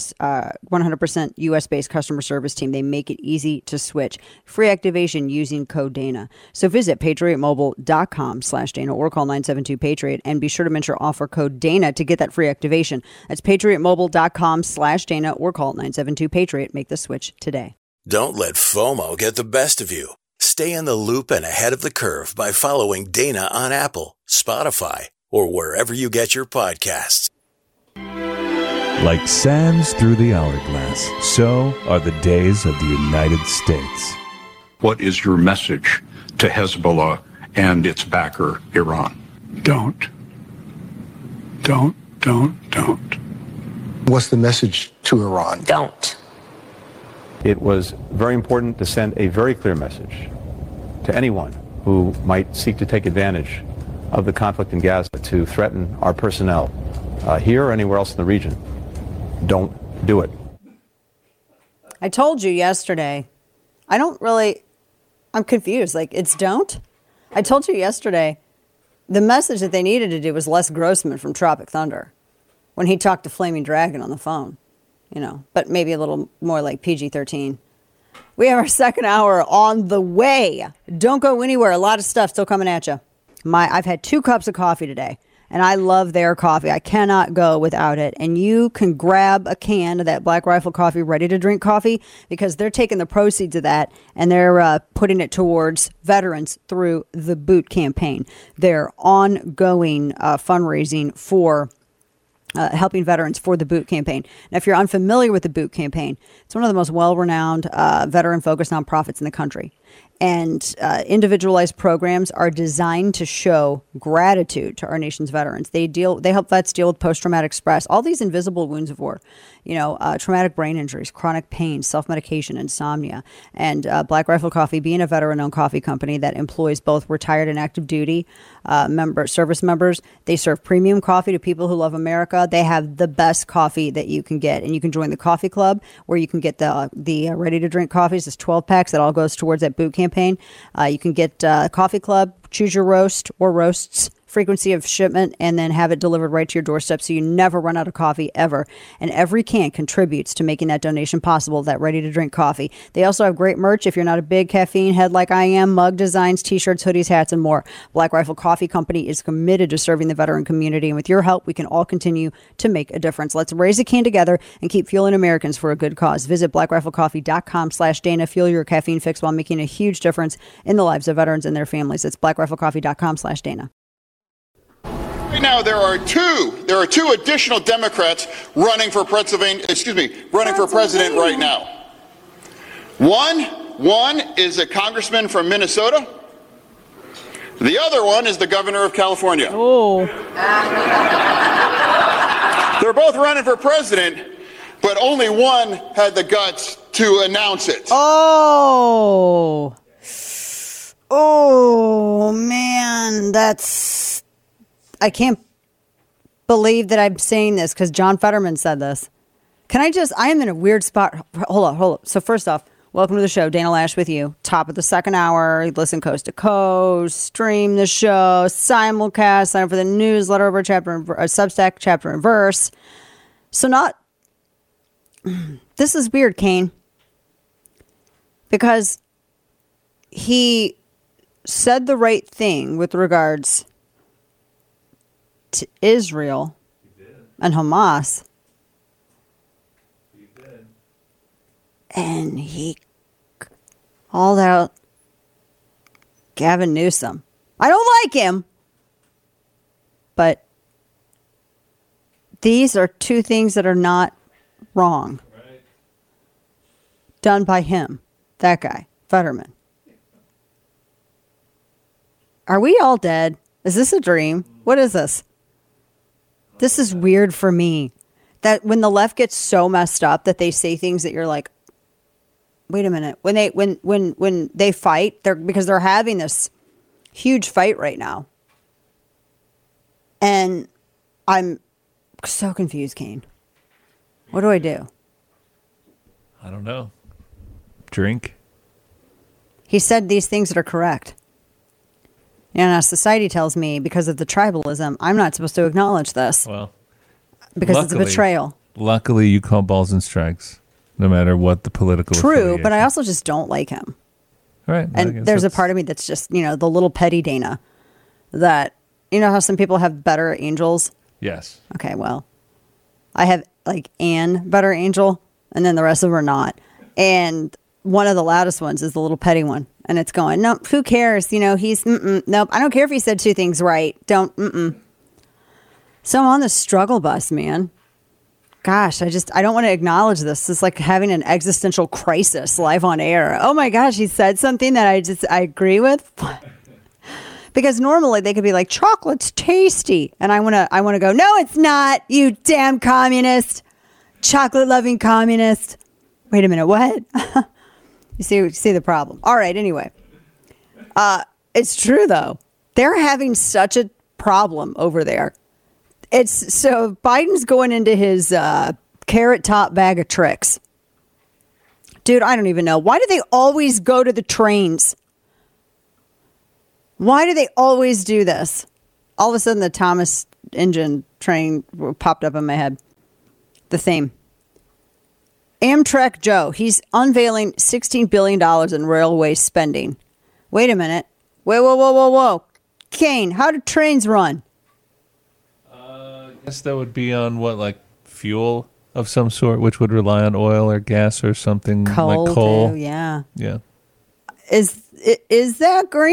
U.S. based customer service team. They make it easy to switch. Free activation using code Dana. So visit patriotmobile.com/Dana or call 972-PATRIOT and be sure to mention offer code Dana to get that free activation. That's patriotmobile.com/Dana or call 972-PATRIOT. Make the switch today.
Don't let FOMO get the best of you. Stay in the loop and ahead of the curve by following Dana on Apple, Spotify, or wherever you get your podcasts.
Like sands through the hourglass, so are the days of the United States.
What is your message to Hezbollah and its backer, Iran?
Don't.
What's the message to Iran?
Don't.
It was very important to send a very clear message to anyone who might seek to take advantage of the conflict in Gaza to threaten our personnel here or anywhere else in the region. Don't do it.
I told you yesterday, I'm confused. Like, it's don't? I told you yesterday, the message that they needed to do was Les Grossman from Tropic Thunder when he talked to Flaming Dragon on the phone. You know, but maybe a little more like PG-13. We have our second hour on the way. Don't go anywhere. A lot of stuff still coming at you. I've had 2 cups of coffee today, and I love their coffee. I cannot go without it. And you can grab a can of that Black Rifle Coffee Ready to Drink coffee, because they're taking the proceeds of that and they're putting it towards veterans through the Boot campaign. Their ongoing fundraising for helping veterans for the Boot campaign. Now, if you're unfamiliar with the Boot campaign, it's one of the most well-renowned veteran-focused nonprofits in the country. And individualized programs are designed to show gratitude to our nation's veterans. They help vets deal with post-traumatic stress, all these invisible wounds of war, traumatic brain injuries, chronic pain, self-medication, insomnia. And Black Rifle Coffee, being a veteran-owned coffee company that employs both retired and active duty service members, they serve premium coffee to people who love America. They have the best coffee that you can get, and you can join the coffee club where you can get the ready-to-drink coffees. It's 12 packs that all goes towards that Boot campaign. You can get Coffee Club, choose your roast or roasts, frequency of shipment, and then have it delivered right to your doorstep so you never run out of coffee ever. And every can contributes to making that donation possible, that ready-to-drink coffee. They also have great merch if you're not a big caffeine head like I am, mug designs, T-shirts, hoodies, hats, and more. Black Rifle Coffee Company is committed to serving the veteran community, and with your help, we can all continue to make a difference. Let's raise a can together and keep fueling Americans for a good cause. Visit blackriflecoffee.com/Dana. Fuel your caffeine fix while making a huge difference in the lives of veterans and their families. It's blackriflecoffee.com/Dana.
Right now, there are two additional Democrats running for president right now. One is a congressman from Minnesota. The other one is the governor of California.
Oh.
They're both running for president, but only one had the guts to announce it.
Oh. Oh, man. I can't believe that I'm saying this because John Fetterman said this. I am in a weird spot. Hold up. So first off, welcome to the show. Dana Lash with you. Top of the second hour. Listen coast to coast. Stream the show. Simulcast. Sign up for the newsletter over Substack, chapter and verse. So this is weird, Kane. Because he said the right thing with regards to Israel and Hamas. And he called out Gavin Newsom. I don't like him. But these are two things that are not wrong. Right. Done by him. That guy, Fetterman. Are we all dead? Is this a dream? What is this? This is weird for me. That when the left gets so messed up that they say things that you're like, wait a minute. When they fight, because they're having this huge fight right now. And I'm so confused, Kane. What do I do?
I don't know. Drink.
He said these things that are correct. And our society tells me, because of the tribalism, I'm not supposed to acknowledge this.
Well,
because it's a betrayal.
Luckily, you call balls and strikes, no matter what the political.
True, but I also just don't like him.
Right.
And there's a part of me that's just, the little petty Dana. That, how some people have better angels?
Yes.
Okay, well, I have Anne better angel, and then the rest of them are not. And one of the loudest ones is the little petty one. And it's going, nope, who cares? He's, nope, I don't care if he said two things right. So I'm on the struggle bus, man. Gosh, I don't want to acknowledge this. It's like having an existential crisis live on air. Oh my gosh, he said something that I agree with. Because normally they could be like, chocolate's tasty. And I want to go, no, it's not, you damn communist. Chocolate loving communist. Wait a minute, what? You see the problem. All right, anyway. It's true, though. They're having such a problem over there. So Biden's going into his carrot top bag of tricks. Dude, I don't even know. Why do they always go to the trains? Why do they always do this? All of a sudden, the Thomas engine train popped up in my head. The theme. Amtrak Joe, he's unveiling $16 billion in railway spending. Wait a minute. Whoa. Kane, how do trains run?
I guess that would be on fuel of some sort, which would rely on oil or gas or something like coal.
Too, yeah.
Yeah.
Is that green?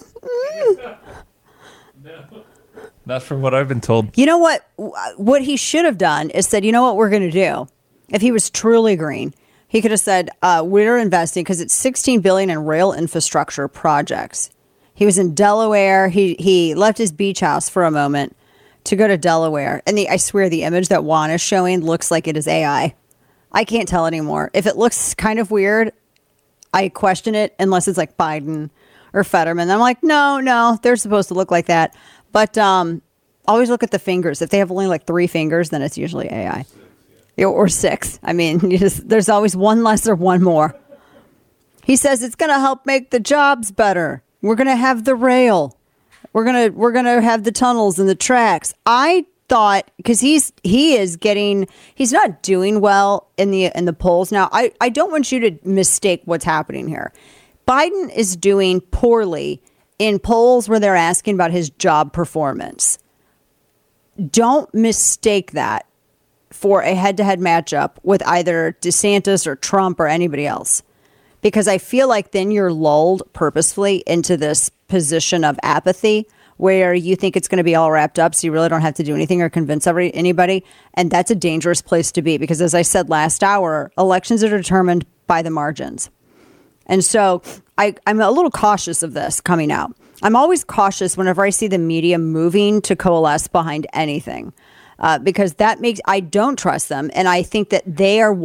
No. Not from what I've been told.
You know what? What he should have done is said, you know what we're going to do? If he was truly green, he could have said, we're investing because it's $16 billion in rail infrastructure projects. He was in Delaware. He left his beach house for a moment to go to Delaware. And I swear the image that Juan is showing looks like it is AI. I can't tell anymore. If it looks kind of weird, I question it unless it's like Biden or Fetterman. I'm like, no, they're supposed to look like that. But always look at the fingers. If they have only 3 fingers, then it's usually AI. Or 6. I mean, there's always one less or one more. He says it's going to help make the jobs better. We're going to have the rail. We're going to have the tunnels and the tracks. I thought, because he's not doing well in the polls. Now, I don't want you to mistake what's happening here. Biden is doing poorly in polls where they're asking about his job performance. Don't mistake that for a head-to-head matchup with either DeSantis or Trump or anybody else. Because I feel like then you're lulled purposefully into this position of apathy where you think it's going to be all wrapped up so you really don't have to do anything or convince anybody. And that's a dangerous place to be because, as I said last hour, elections are determined by the margins. And so I'm a little cautious of this coming out. I'm always cautious whenever I see the media moving to coalesce behind anything. Because I don't trust them, and I think that they are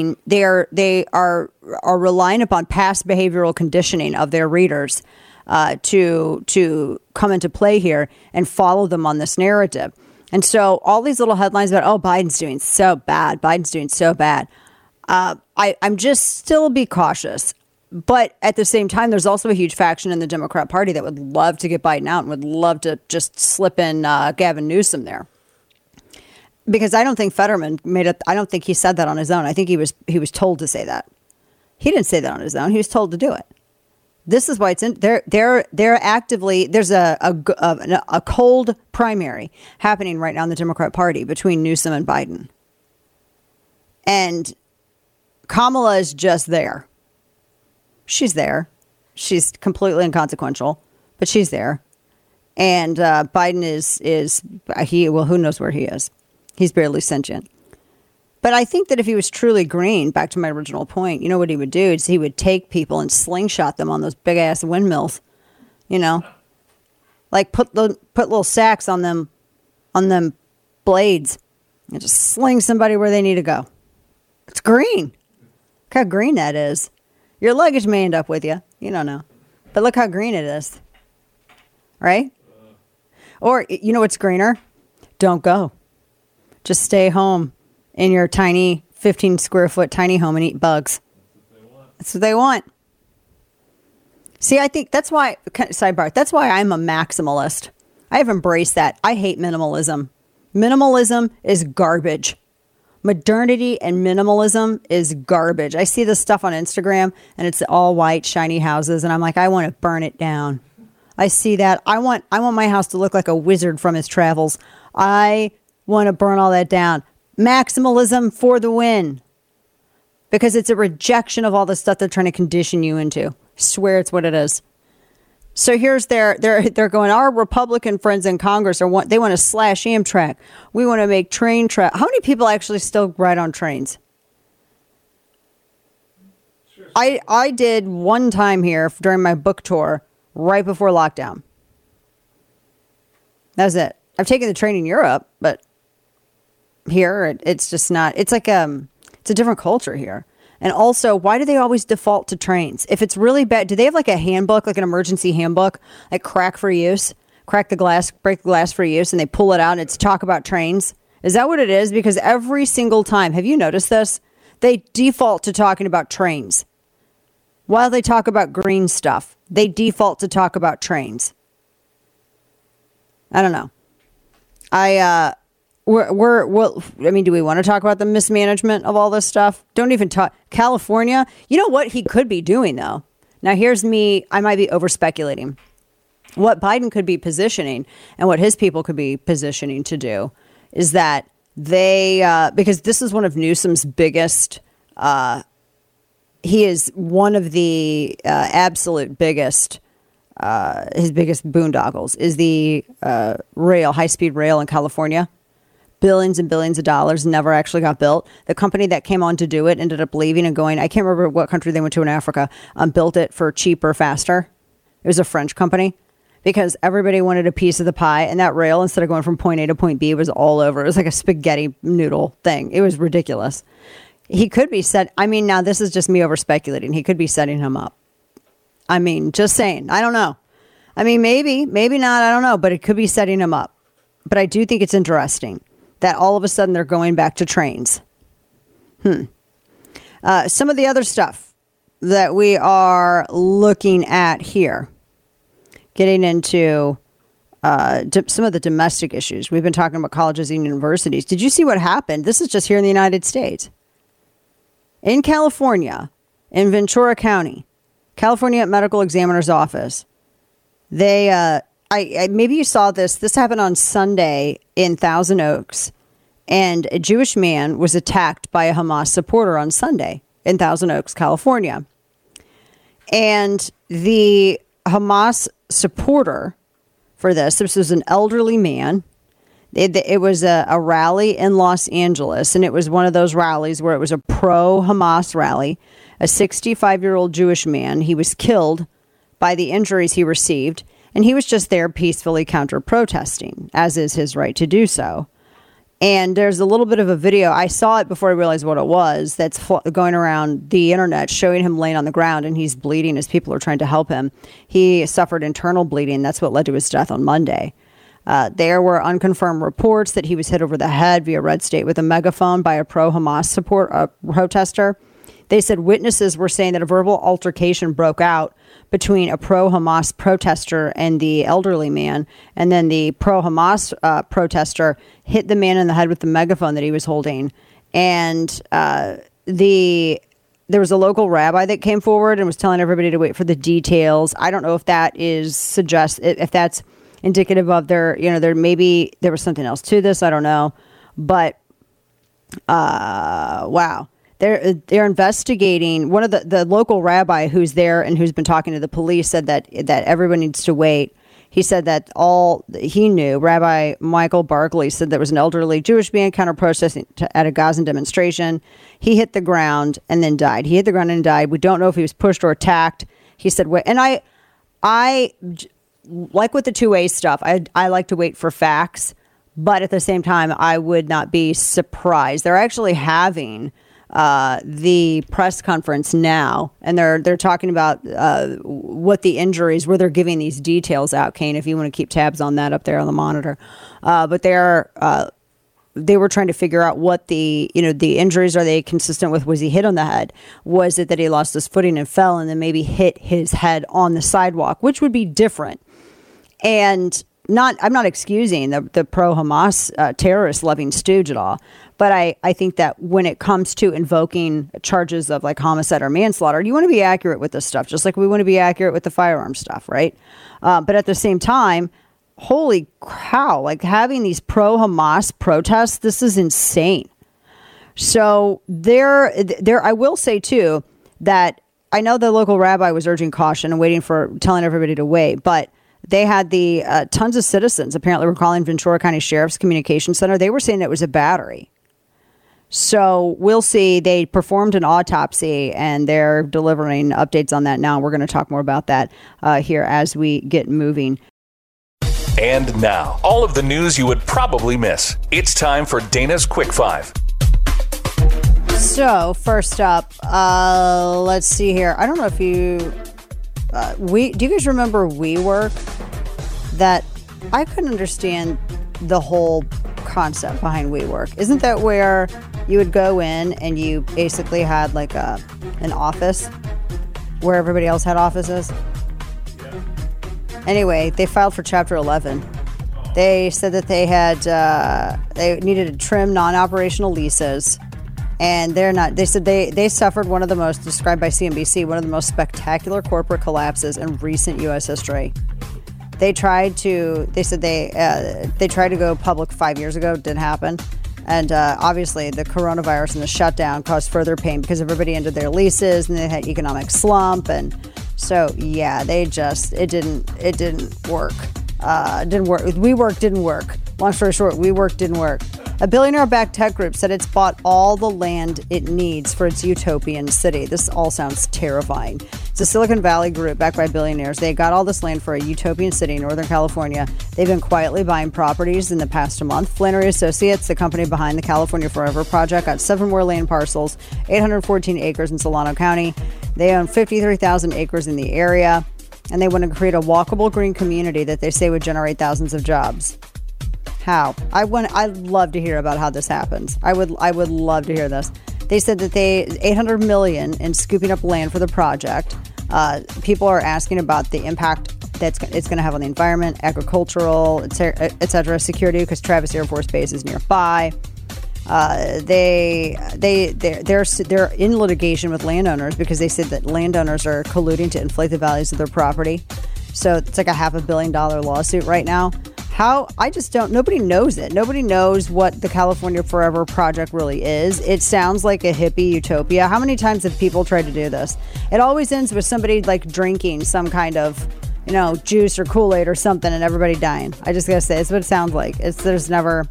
relying upon past behavioral conditioning of their readers to come into play here and follow them on this narrative. And so all these little headlines about, oh, Biden's doing so bad, I'm just still be cautious. But at the same time, there's also a huge faction in the Democrat Party that would love to get Biden out and would love to just slip in Gavin Newsom there. Because I don't think Fetterman I don't think he said that on his own. I think he was told to say that. He didn't say that on his own. He was told to do it. This is why it's in. They're actively. There's a cold primary happening right now in the Democrat Party between Newsom and Biden, and Kamala is just there. She's there. She's completely inconsequential, but she's there. And Biden is who knows where he is. He's barely sentient. But I think that if he was truly green, back to my original point, you know what he would do is he would take people and slingshot them on those big ass windmills, like put little sacks on them blades and just sling somebody where they need to go. It's green. Look how green that is. Your luggage may end up with you. You don't know. But look how green it is. Right? Or, you know what's greener? Don't go. Just stay home in your tiny 15 square foot tiny home and eat bugs. That's what they want. See, I think that's why, sidebar, that's why I'm a maximalist. I have embraced that. I hate minimalism. Minimalism is garbage. Modernity and minimalism is garbage. I see this stuff on Instagram and it's all white, shiny houses. And I'm like, I want to burn it down. I see that. I want my house to look like a wizard from his travels. I want to burn all that down. Maximalism for the win. Because it's a rejection of all the stuff they're trying to condition you into. I swear it's what it is. So here's they're going, our Republican friends in Congress they want to slash Amtrak. We want to make train track. How many people actually still ride on trains? I did one time here during my book tour right before lockdown. That's it. I've taken the train in Europe, but here it's just not. It's like it's a different culture here. And also, why do they always default to trains? If it's really bad, do they have like a handbook, like an emergency handbook, like crack the glass, break the glass for use, and they pull it out and it's talk about trains? Is that what it is? Because every single time, have you noticed this? They default to talking about trains. While they talk about green stuff, they default to talk about trains. I don't know. Do we want to talk about the mismanagement of all this stuff? Don't even talk. California, you know what he could be doing, though? Now, here's me. I might be over speculating. What Biden could be positioning and what his people could be positioning to do is that because this is one of Newsom's biggest, he is one of the absolute biggest, his biggest boondoggles is the high-speed rail in California. Billions and billions of dollars never actually got built. The company that came on to do it ended up leaving and going, I can't remember what country they went to in Africa, built it for cheaper, faster. It was a French company because everybody wanted a piece of the pie. And that rail, instead of going from point A to point B, was all over. It was like a spaghetti noodle thing. It was ridiculous. He could be now this is just me over speculating. He could be setting him up. Just saying. I don't know. Maybe not. I don't know. But it could be setting him up. But I do think it's interesting that all of a sudden they're going back to trains. Some of the other stuff that we are looking at here, getting into some of the domestic issues. We've been talking about colleges and universities. Did you see what happened? This is just here in the United States. In California, in Ventura County, California Medical Examiner's Office, they... maybe you saw this. This happened on Sunday in Thousand Oaks, and a Jewish man was attacked by a Hamas supporter on Sunday in Thousand Oaks, California. And the Hamas supporter for this was an elderly man. It was a rally in Los Angeles, and it was one of those rallies where it was a pro-Hamas rally. a 65-year-old Jewish man. He was killed by the injuries he received, and he was just there peacefully counter-protesting, as is his right to do so. And there's a little bit of a video. I saw it before I realized what it was. That's going around the internet showing him laying on the ground and he's bleeding as people are trying to help him. He suffered internal bleeding. That's what led to his death on Monday. There were unconfirmed reports that he was hit over the head via red state with a megaphone by a pro-Hamas protester. They said witnesses were saying that a verbal altercation broke out between a pro-Hamas protester and the elderly man. And then the pro-Hamas protester hit the man in the head with the megaphone that he was holding. And there was a local rabbi that came forward and was telling everybody to wait for the details. I don't know if that if that's indicative of there was something else to this. I don't know. But wow. They're investigating. One of the local rabbi who's there and who's been talking to the police said that everyone needs to wait. He said that all he knew, Rabbi Michael Barkley, said there was an elderly Jewish man counter-protesting at a Gazan demonstration. He hit the ground and then died. We don't know if he was pushed or attacked. He said, and I like with the 2A stuff, I like to wait for facts, but at the same time, I would not be surprised. They're actually having the press conference now, and they're talking about what the injuries, where they're giving these details out. Kane, if you want to keep tabs on that up there on the monitor, but they were trying to figure out what the injuries, are they consistent with, was he hit on the head? Was it that he lost his footing and fell and then maybe hit his head on the sidewalk, which would be different? And I'm not excusing the pro-Hamas terrorist loving stooge at all. But I think that when it comes to invoking charges of like homicide or manslaughter, you want to be accurate with this stuff, just like we want to be accurate with the firearm stuff, right? But at the same time, holy cow, like having these pro-Hamas protests, this is insane. So I will say too that I know the local rabbi was urging caution and telling everybody to wait, but they had the tons of citizens apparently were calling Ventura County Sheriff's Communication Center. They were saying it was a battery. So we'll see. They performed an autopsy and they're delivering updates on that now. We're going to talk more about that here as we get moving.
And now, all of the news you would probably miss. It's time for Dana's Quick Five.
So first up, let's see here. I don't know if you... do you guys remember WeWork? That I couldn't understand the whole concept behind WeWork. Isn't that where you would go in and you basically had like an office where everybody else had offices? Yeah. Anyway, they filed for Chapter 11. They said that they needed to trim non-operational leases. And they said they suffered one of the most, described by CNBC, one of the most spectacular corporate collapses in recent U.S. history. They tried to go public 5 years ago. Didn't happen. And obviously the coronavirus and the shutdown caused further pain because everybody ended their leases and they had economic slump. And so, yeah, it didn't work. WeWork didn't work. Long story short, WeWork didn't work. A billionaire-backed tech group said it's bought all the land it needs for its utopian city. This all sounds terrifying. It's a Silicon Valley group backed by billionaires. They got all this land for a utopian city in Northern California. They've been quietly buying properties in the past month. Flannery Associates, the company behind the California Forever project, got 7 more land parcels, 814 acres in Solano County. They own 53,000 acres in the area, and they want to create a walkable green community that they say would generate thousands of jobs. How? I'd love to hear about how this happens. I would love to hear this. They said that $800 million in scooping up land for the project. People are asking about the impact it's going to have on the environment, agricultural, et cetera, security, because Travis Air Force Base is nearby. They're in litigation with landowners because they said that landowners are colluding to inflate the values of their property. So it's like a $500 million lawsuit right now. Nobody knows it. Nobody knows what the California Forever project really is. It sounds like a hippie utopia. How many times have people tried to do this? It always ends with somebody like drinking some kind of, juice or Kool-Aid or something and everybody dying. I just gotta say, it's what it sounds like. I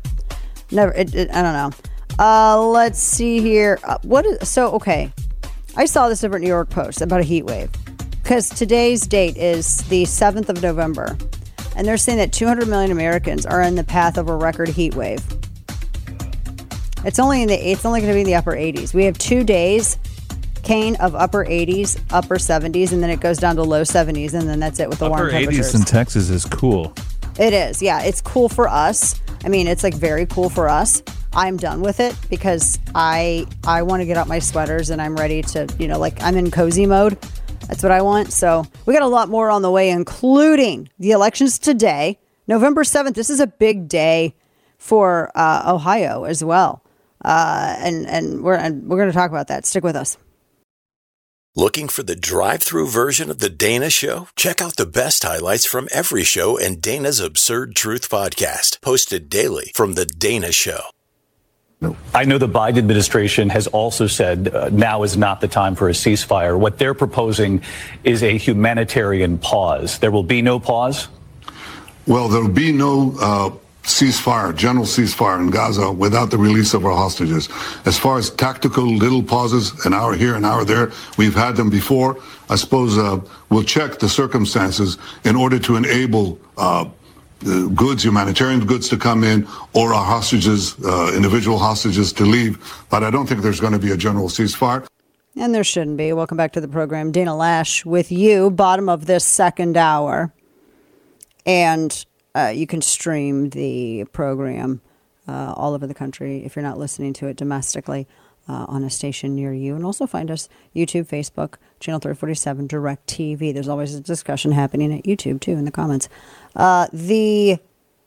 don't know. Let's see here. Okay. I saw this over at New York Post about a heat wave because today's date is the 7th of November. And they're saying that 200 million Americans are in the path of a record heat wave. It's only going to be in the upper 80s. We have 2 days, Kane, of upper 80s, upper 70s, and then it goes down to low 70s, and then that's it with the warm temperatures.
Upper 80s in Texas is cool.
It is, yeah. It's cool for us. I mean, it's like very cool for us. I'm done with it because I want to get out my sweaters and I'm ready to, I'm in cozy mode. That's what I want. So we got a lot more on the way, including the elections today, November 7th. This is a big day for Ohio as well. And we're going to talk about that. Stick with us.
Looking for the drive-through version of the Dana Show? Check out the best highlights from every show and Dana's Absurd Truth podcast, posted daily from the Dana Show.
I know the Biden administration has also said now is not the time for a ceasefire. What they're proposing is a humanitarian pause. There will be no pause?
Well, there will be no ceasefire, general ceasefire in Gaza without the release of our hostages. As far as tactical little pauses, an hour here, an hour there, we've had them before. I suppose we'll check the circumstances in order to enable humanitarian goods to come in, or our hostages, individual hostages to leave. But I don't think there's going to be a general ceasefire.
And there shouldn't be. Welcome back to the program. Dana Lash with you, bottom of this second hour. And you can stream the program all over the country if you're not listening to it domestically on a station near you. And also find us YouTube, Facebook, Channel 347, Direct TV. There's always a discussion happening at YouTube, too, in the comments. The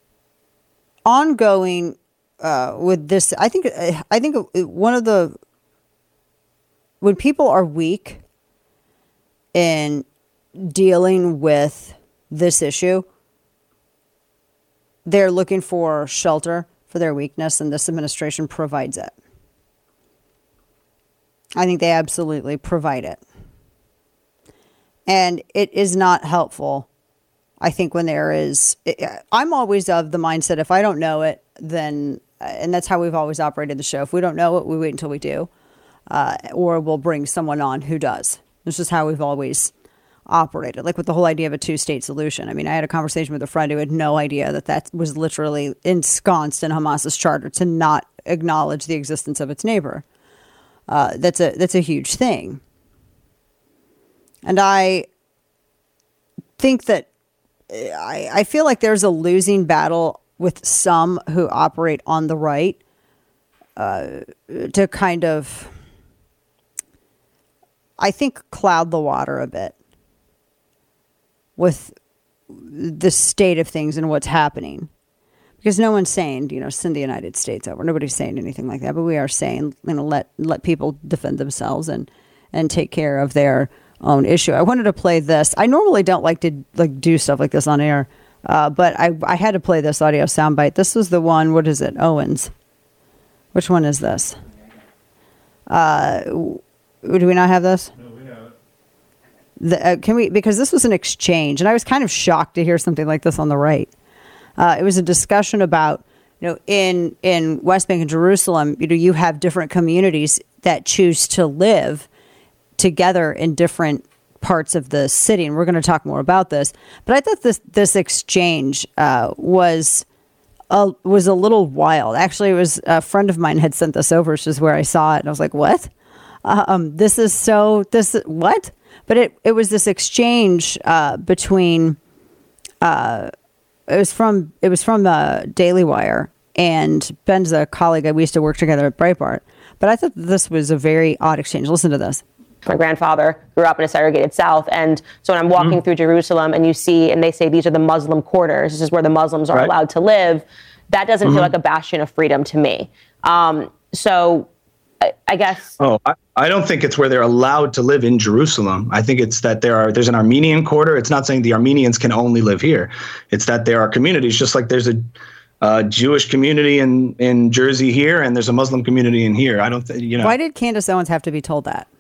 ongoing with this, I think one of the, when people are weak in dealing with this issue, they're looking for shelter for their weakness, and this administration provides it. I think they absolutely provide it. And it is not helpful, I think, when there is... I'm always of the mindset, if I don't know it, then... And that's how we've always operated the show. If we don't know it, we wait until we do. Or we'll bring someone on who does. This is how we've always operated. Like with the whole idea of a two-state solution. I mean, I had a conversation with a friend who had no idea that was literally ensconced in Hamas's charter to not acknowledge the existence of its neighbor. That's a huge thing. And I think that I feel like there's a losing battle with some who operate on the right to kind of, I think, cloud the water a bit with the state of things and what's happening. Because no one's saying, send the United States over. Nobody's saying anything like that. But we are saying, let people defend themselves and take care of their own issue. I wanted to play this. I normally don't like to do stuff like this on air, but I had to play this audio soundbite. This was the one. What is it? Owens. Which one is this? Do we not have this?
No, we have it.
Can we? Because this was an exchange, and I was kind of shocked to hear something like this on the right. It was a discussion about, in West Bank and Jerusalem, you have different communities that choose to live together in different parts of the city. And we're going to talk more about this. But I thought this exchange was a little wild. Actually, it was a friend of mine had sent this over, which is where I saw it. And I was like, what? What? But it was this exchange between... It was from Daily Wire, and Ben's a colleague. We used to work together at Breitbart. But I thought this was a very odd exchange. Listen to this.
My grandfather grew up in a segregated South, and so when I'm walking through Jerusalem and you see, and they say these are the Muslim quarters, this is where the Muslims are allowed to live, that doesn't feel like a bastion of freedom to me. So I guess...
Oh, I don't think it's where they're allowed to live in Jerusalem. I think it's that there's an Armenian quarter. It's not saying the Armenians can only live here. It's that there are communities, just like there's a Jewish community in Jersey here, and there's a Muslim community in here. I don't think,
Why did Candace Owens have to be told that?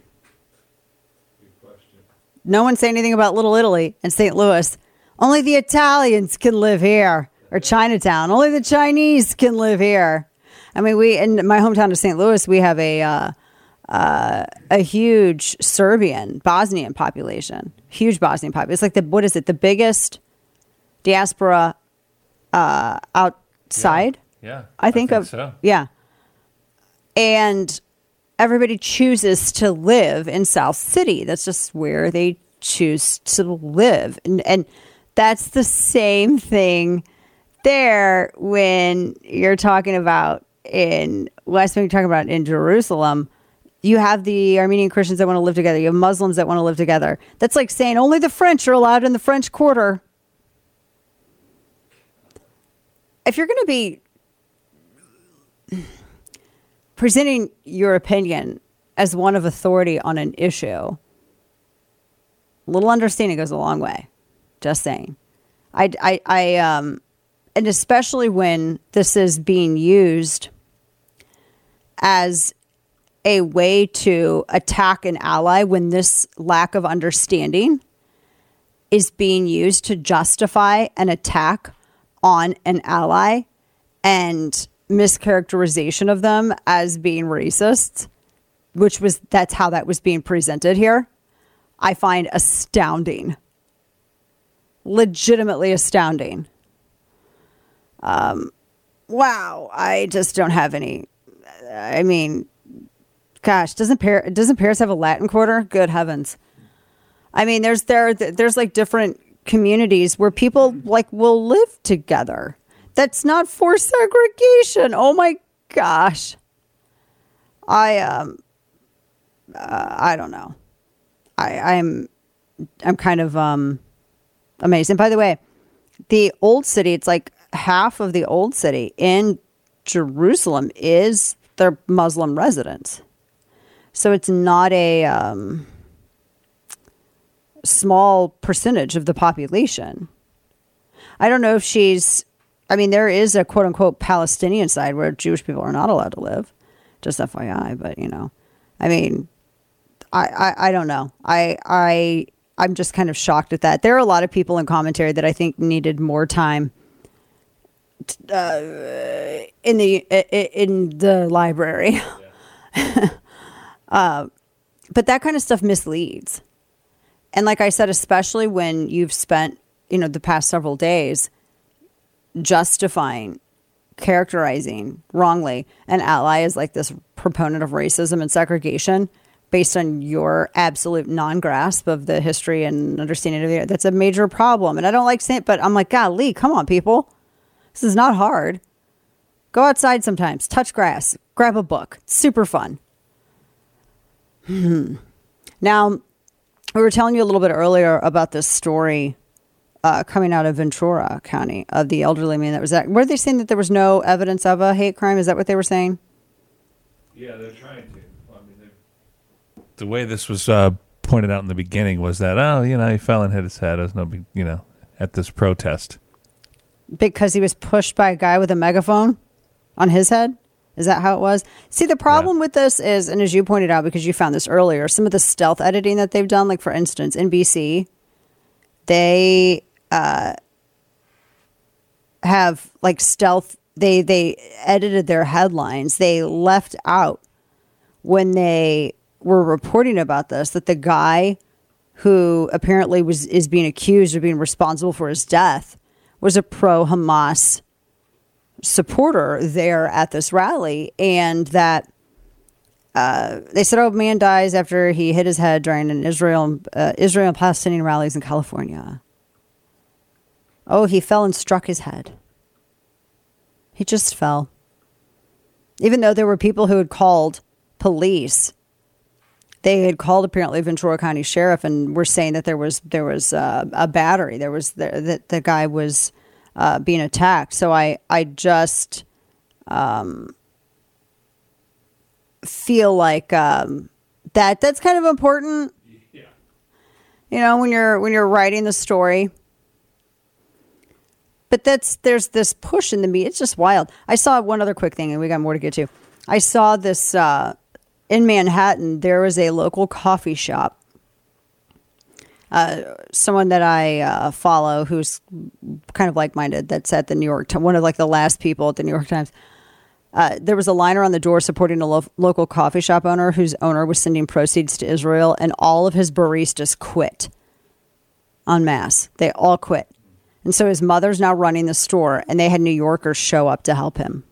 No one say anything about Little Italy and St. Louis. Only the Italians can live here. Or Chinatown. Only the Chinese can live here. I mean, in my hometown of St. Louis, we have a a huge Bosnian population. Huge Bosnian population. It's like what is it? The biggest diaspora outside?
Yeah.
I think
so.
Yeah. And everybody chooses to live in South City. That's just where they choose to live. And that's the same thing there when you're talking about in Jerusalem. You have the Armenian Christians that want to live together. You have Muslims that want to live together. That's like saying only the French are allowed in the French Quarter. If you're going to be presenting your opinion as one of authority on an issue, a little understanding goes a long way. Just saying. And especially when this is being used as a way to attack an ally, when this lack of understanding is being used to justify an attack on an ally and mischaracterization of them as being racists, that's how that was being presented here, I find astounding. Legitimately astounding. Wow, I just don't have any. I mean, gosh, doesn't Paris have a Latin Quarter? Good heavens! I mean, there's like different communities where people like will live together. That's not forced segregation. Oh my gosh. I don't know. I'm kind of amazed. And by the way, the old city, it's like half of the old city in Jerusalem is their Muslim residents. So it's not a small percentage of the population. I don't know if there is a quote unquote Palestinian side where Jewish people are not allowed to live. Just FYI, but I don't know. I'm just kind of shocked at that. There are a lot of people in commentary that I think needed more time in the library. But that kind of stuff misleads. And like I said, especially when you've spent, the past several days justifying, characterizing wrongly an ally as like this proponent of racism and segregation based on your absolute non-grasp of the history and understanding of it. That's a major problem. And I don't like saying it, but I'm like, golly, come on, people. This is not hard. Go outside sometimes, touch grass, grab a book. It's super fun. Now, we were telling you a little bit earlier about this story coming out of Ventura County of the elderly man that was at. Were they saying that there was no evidence of a hate crime? Is that what they were saying?
Yeah, they're trying to. The way this was pointed out in the beginning was that, he fell and hit his head. It was no big, at this protest.
Because he was pushed by a guy with a megaphone on his head? Is that how it was? See, the problem with this is, and as you pointed out, because you found this earlier, some of the stealth editing that they've done, like for instance, NBC, they have like stealth, they edited their headlines. They left out when they were reporting about this, that the guy who apparently is being accused of being responsible for his death was a pro-Hamas supporter there at this rally, and that they said, man dies after he hit his head during an Israel and Palestinian rallies in California. Oh, he fell and struck his head. He just fell. Even though there were people who had called police. They had called apparently Ventura County Sheriff and were saying that there was a battery. There was that the guy was being attacked. So I just feel like that's kind of important. Yeah. When you're writing the story. But there's this push in the media. It's just wild. I saw one other quick thing, and we got more to get to. I saw this. In Manhattan, there was a local coffee shop. Someone that I follow who's kind of like-minded, that's at the New York Times, one of like the last people at the New York Times. There was a liner on the door supporting a local coffee shop owner whose owner was sending proceeds to Israel, and all of his baristas quit en masse. They all quit. And so his mother's now running the store, and they had New Yorkers show up to help him.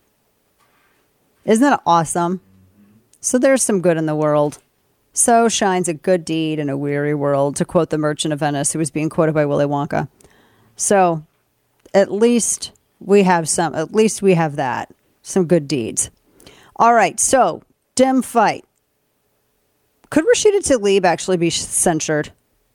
Isn't that awesome? So there's some good in the world. So shines a good deed in a weary world, to quote the Merchant of Venice, who was being quoted by Willy Wonka. So at least we have that. Some good deeds. All right, so Dem fight. Could Rashida Tlaib actually be censured?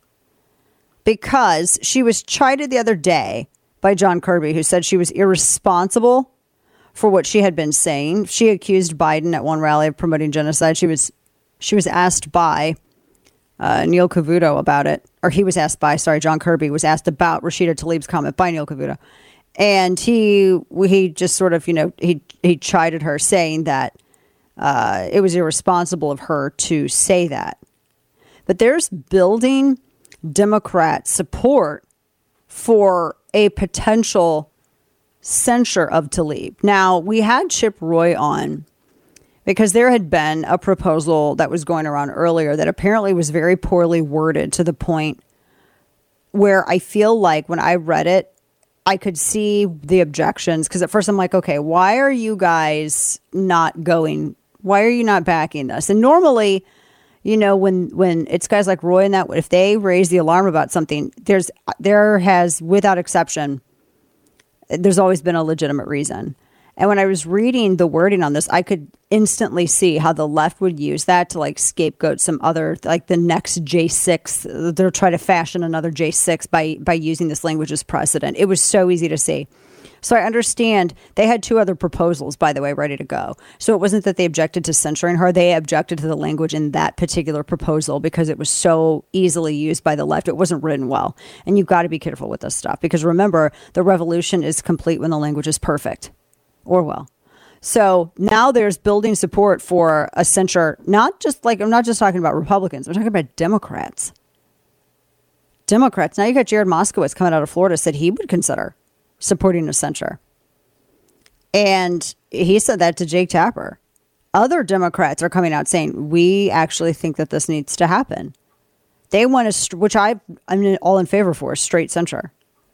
Because she was chided the other day by John Kirby, who said she was irresponsible for what she had been saying. She accused Biden at one rally of promoting genocide. She was asked by Neil Cavuto about it, or he was asked by, John Kirby was asked about Rashida Tlaib's comment by Neil Cavuto. And he just sort of, he chided her, saying that it was irresponsible of her to say that. But there's building Democrat support for a potential censure of Tlaib. Now, we had Chip Roy on because there had been a proposal that was going around earlier that apparently was very poorly worded, to the point where I feel like when I read it, I could see the objections. Because at first I'm like, okay, why are you guys not going? Why are you not backing this? And normally, when it's guys like Roy and that, if they raise the alarm about something, there has, without exception, there's always been a legitimate reason. And when I was reading the wording on this, I could instantly see how the left would use that to like scapegoat some other, like the next J6. They'll try to fashion another J6 by using this language as precedent. It was so easy to see. So I understand they had two other proposals, by the way, ready to go. So it wasn't that they objected to censoring her. They objected to the language in that particular proposal because it was so easily used by the left. It wasn't written well. And you've got to be careful with this stuff, because remember, the revolution is complete when the language is perfect. Orwell. So now there's building support for a censure. I'm not just talking about Republicans. I'm talking about Democrats. Now you got Jared Moskowitz coming out of Florida, said he would consider supporting a censure. And he said that to Jake Tapper. Other Democrats are coming out saying, we actually think that this needs to happen. They want to, which I'm all in favor for, straight censure.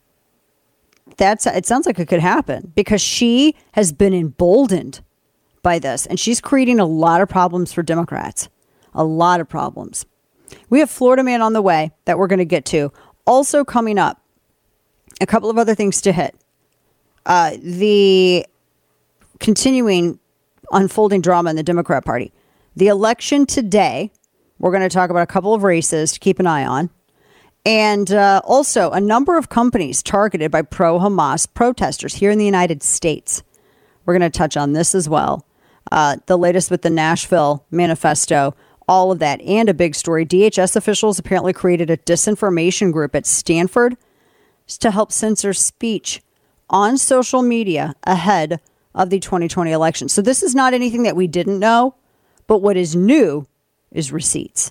It sounds like it could happen because she has been emboldened by this, and she's creating a lot of problems for Democrats. A lot of problems. We have Florida Man on the way that we're going to get to. Also coming up, a couple of other things to hit. The continuing unfolding drama in the Democrat Party. The election today, we're going to talk about a couple of races to keep an eye on. And also a number of companies targeted by pro-Hamas protesters here in the United States. We're going to touch on this as well. The latest with the Nashville manifesto, all of that, and a big story. DHS officials apparently created a disinformation group at Stanford to help censor speech on social media ahead of the 2020 election. So this is not anything that we didn't know, but what is new is receipts.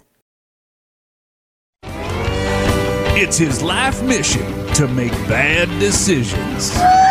It's his life mission to make bad decisions.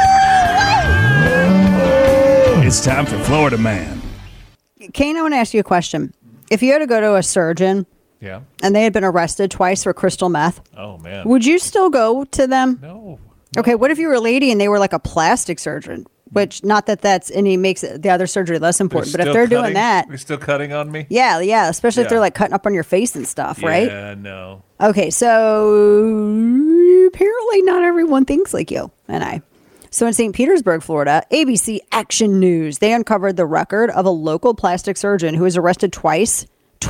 It's time for Florida Man.
Kane, I want to ask you a question. If you had to go to a surgeon, and they had been arrested twice for crystal meth,
oh man,
would you still go to them?
No.
Okay, what if you were a lady and they were like a plastic surgeon? Which, not that that's any makes the other surgery less important, but if they're doing that,
they're still cutting on me.
Yeah, especially if they're like cutting up on your face and stuff, right?
Yeah, no.
Okay, so apparently not everyone thinks like you and I. So in St. Petersburg, Florida, ABC Action News, they uncovered the record of a local plastic surgeon who was arrested twice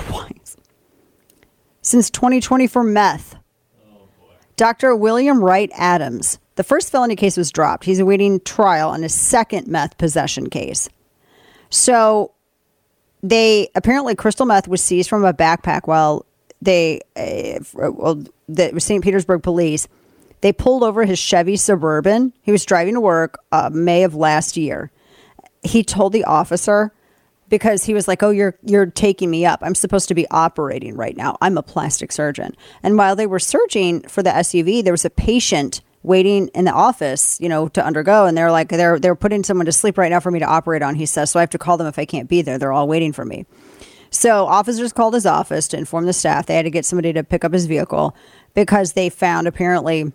since 2020 for meth. Dr. William Wright Adams. The first felony case was dropped. He's awaiting trial on his second meth possession case. So apparently crystal meth was seized from a backpack while the St. Petersburg police, they pulled over his Chevy Suburban. He was driving to work May of last year. He told the officer, because he was like, oh, you're taking me up. I'm supposed to be operating right now. I'm a plastic surgeon. And while they were searching for the SUV, there was a patient waiting in the office, to undergo. And they're like, they're putting someone to sleep right now for me to operate on, he says. So I have to call them if I can't be there. They're all waiting for me. So officers called his office to inform the staff. They had to get somebody to pick up his vehicle because they found apparently,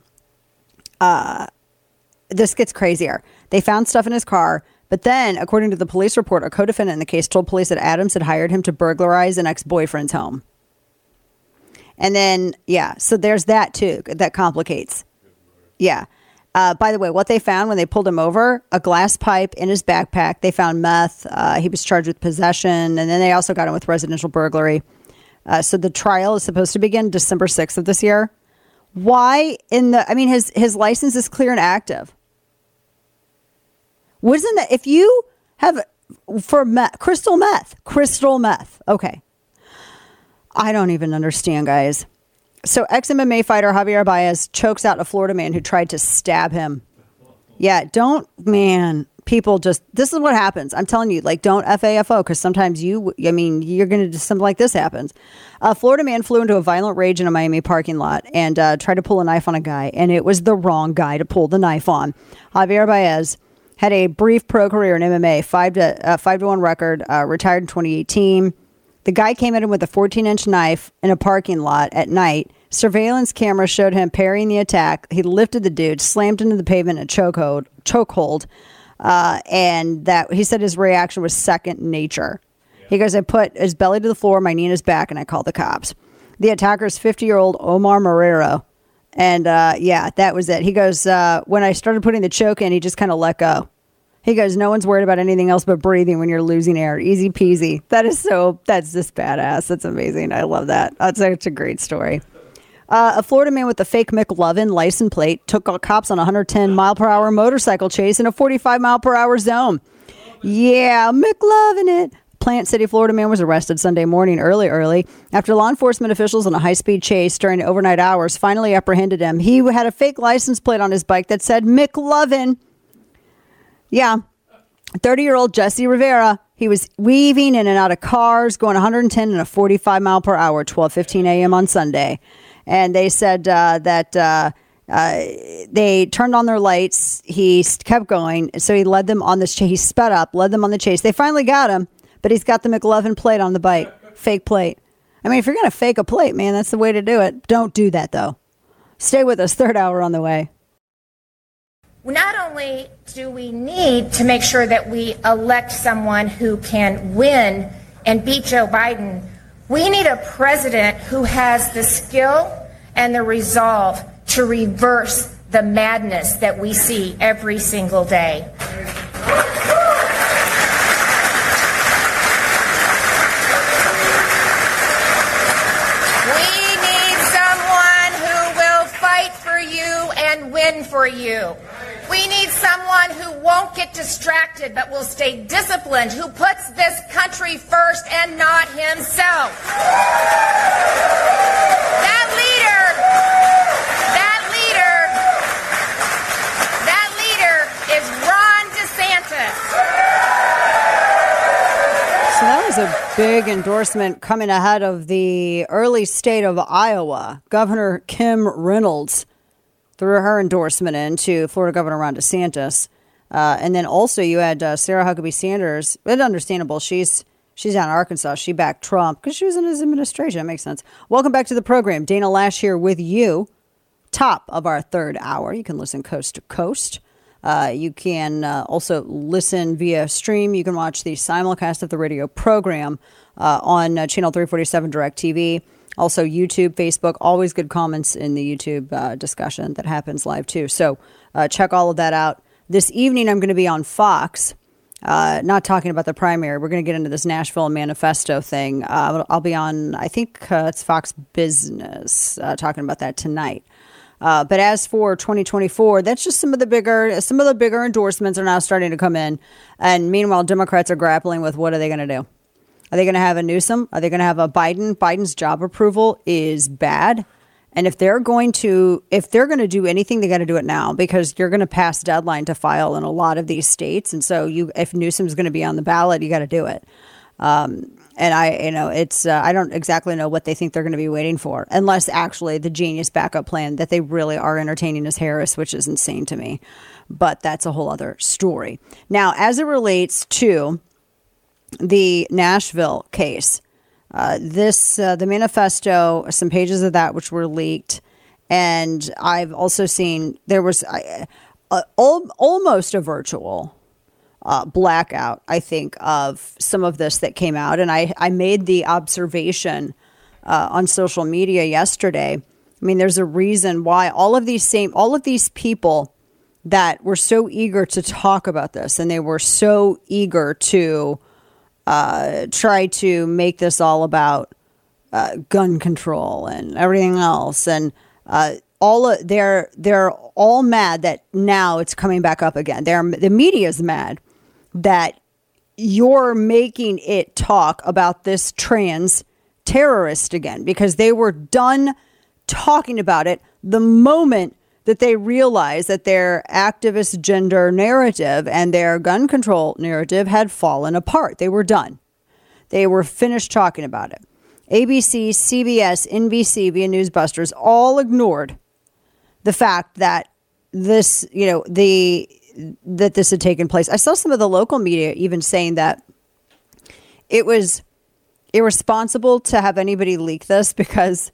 this gets crazier. They found stuff in his car. But then, according to the police report, a co-defendant in the case told police that Adams had hired him to burglarize an ex-boyfriend's home. And then, so there's that too. That complicates. Yeah. By the way, what they found when they pulled him over, a glass pipe in his backpack. They found meth. He was charged with possession. And then they also got him with residential burglary. So the trial is supposed to begin December 6th of this year. Why his license is clear and active. Wasn't that, if you have for crystal meth. Okay. I don't even understand, guys. So ex-MMA fighter Javier Baez chokes out a Florida man who tried to stab him. Yeah, people just, this is what happens. I'm telling you, don't FAFO, because sometimes you're going to do something like this happens. A Florida man flew into a violent rage in a Miami parking lot and tried to pull a knife on a guy, and it was the wrong guy to pull the knife on. Javier Baez had a brief pro career in MMA, 5-1 record, retired in 2018. The guy came at him with a 14-inch knife in a parking lot at night. Surveillance camera showed him parrying the attack. He lifted the dude, slammed into the pavement in a chokehold, and that he said his reaction was second nature. He goes, I put his belly to the floor, my knee in his back, and I called the cops. The attacker is 50-year-old Omar Marrero. And that was it. He goes, when I started putting the choke in, he just kind of let go. He goes, no one's worried about anything else but breathing when you're losing air. Easy peasy. That's just badass. That's amazing. I love that. That's such a great story. A Florida man with a fake McLovin license plate took cops on a 110-mile-per-hour motorcycle chase in a 45-mile-per-hour zone. Yeah, McLovin it. Plant City, Florida man was arrested Sunday morning early after law enforcement officials in a high-speed chase during overnight hours finally apprehended him. He had a fake license plate on his bike that said McLovin. Yeah. 30-year-old Jesse Rivera. He was weaving in and out of cars, going 110 and a 45 mile per hour, 12:15 a.m. on Sunday. And they said that they turned on their lights. He kept going. So he led them on this chase. He sped up, led them on the chase. They finally got him, but he's got the McLovin plate on the bike. Fake plate. If you're going to fake a plate, man, that's the way to do it. Don't do that, though. Stay with us. Third hour on the way.
Not only do we need to make sure that we elect someone who can win and beat Joe Biden, we need a president who has the skill and the resolve to reverse the madness that we see every single day. We need someone who will fight for you and win for you. We need someone who won't get distracted but will stay disciplined, who puts this country first and not himself. That leader is Ron DeSantis.
So that was a big endorsement coming ahead of the early state of Iowa. Governor Kim Reynolds threw her endorsement into Florida Governor Ron DeSantis. And then also you had Sarah Huckabee Sanders. It's understandable. She's down in Arkansas. She backed Trump because she was in his administration. That makes sense. Welcome back to the program. Dana Lash here with you. Top of our third hour. You can listen coast to coast. You can also listen via stream. You can watch the simulcast of the radio program on channel 347 DirecTV. Also, YouTube, Facebook, always good comments in the YouTube discussion that happens live, too. So check all of that out. This evening, I'm going to be on Fox, not talking about the primary. We're going to get into this Nashville Manifesto thing. I'll be on, I think it's Fox Business, talking about that tonight. But as for 2024, that's just some of the bigger endorsements are now starting to come in. And meanwhile, Democrats are grappling with what are they going to do? Are they going to have a Newsom? Are they going to have a Biden? Biden's job approval is bad. And if they're going to do anything, they got to do it now because you're going to pass deadline to file in a lot of these states. And so if Newsom's going to be on the ballot, you got to do it. And I don't exactly know what they think they're going to be waiting for, unless actually the genius backup plan that they really are entertaining is Harris, which is insane to me. But that's a whole other story. Now, as it relates to the Nashville case, the manifesto, some pages of that which were leaked, and I've also seen there was almost a virtual blackout, I think, of some of this that came out. And I made the observation on social media yesterday. I mean, there's a reason why all of these people that were so eager to talk about this, and they were so eager to try to make this all about gun control and everything else, and they're all mad that now it's coming back up again. The media's mad that you're making it talk about this trans terrorist again, because they were done talking about it the moment that they realized that their activist gender narrative and their gun control narrative had fallen apart. They were done. They were finished talking about it. ABC, CBS, NBC, via Newsbusters all ignored the fact that this, that this had taken place. I saw some of the local media even saying that it was irresponsible to have anybody leak this because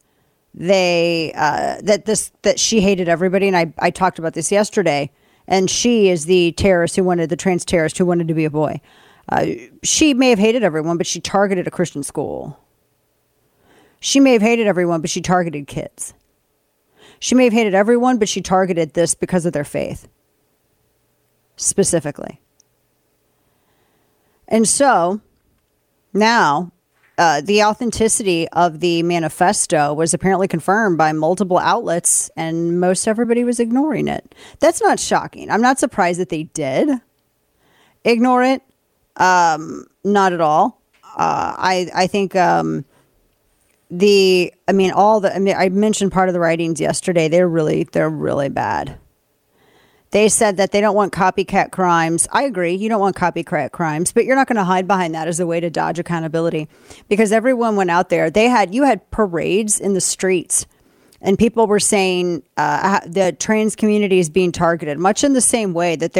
that she hated everybody. And I talked about this yesterday, and she is the trans terrorist who wanted to be a boy. She may have hated everyone, but she targeted a Christian school. She may have hated everyone, but she targeted kids. She may have hated everyone, but she targeted this because of their faith, specifically. And so now the authenticity of the manifesto was apparently confirmed by multiple outlets, and most everybody was ignoring it. That's not shocking. I'm not surprised that they did ignore it. Not at all. I think I mentioned part of the writings yesterday. They're really bad. They said that they don't want copycat crimes. I agree. You don't want copycat crimes, but you're not going to hide behind that as a way to dodge accountability, because everyone went out there. You had parades in the streets, and people were saying the trans community is being targeted, much in the same way that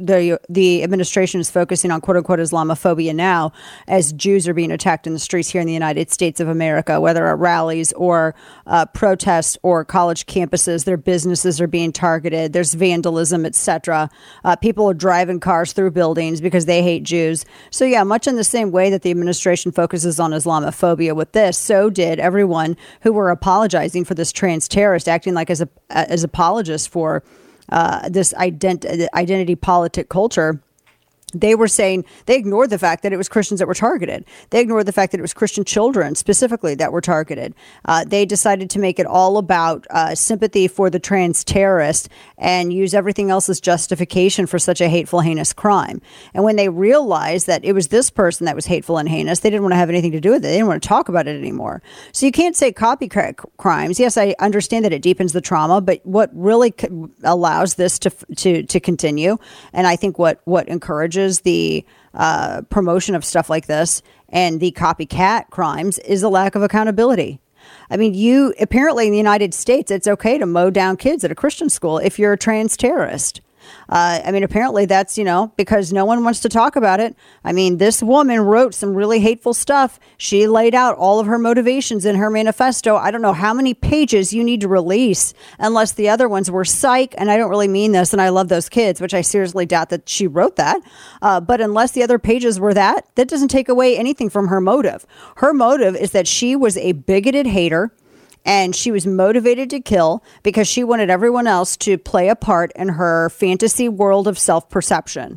the administration is focusing on quote unquote Islamophobia now, as Jews are being attacked in the streets here in the United States of America, whether at rallies or protests or college campuses. Their businesses are being targeted. There's vandalism, etc. People are driving cars through buildings because they hate Jews. So yeah, much in the same way that the administration focuses on Islamophobia with this, so did everyone who were apologizing for this trans terrorist, acting like as apologists for this identity politic culture. They were saying they ignored the fact that it was Christians that were targeted. They ignored the fact that it was Christian children specifically that were targeted. They decided to make it all about sympathy for the trans terrorist and use everything else as justification for such a hateful, heinous crime. And when they realized that it was this person that was hateful and heinous, they didn't want to have anything to do with it. They didn't want to talk about it anymore. So you can't say copycat crimes. Yes, I understand that it deepens the trauma, but what really allows this to continue, and I think what encourages the promotion of stuff like this and the copycat crimes is a lack of accountability. I mean, apparently in the United States, it's okay to mow down kids at a Christian school if you're a trans terrorist. Apparently that's, because no one wants to talk about it. I mean, this woman wrote some really hateful stuff. She laid out all of her motivations in her manifesto. I don't know how many pages you need to release unless the other ones were psych. And I don't really mean this. And I love those kids, which I seriously doubt that she wrote that. But unless the other pages were that doesn't take away anything from her motive. Her motive is that she was a bigoted hater, and she was motivated to kill because she wanted everyone else to play a part in her fantasy world of self-perception.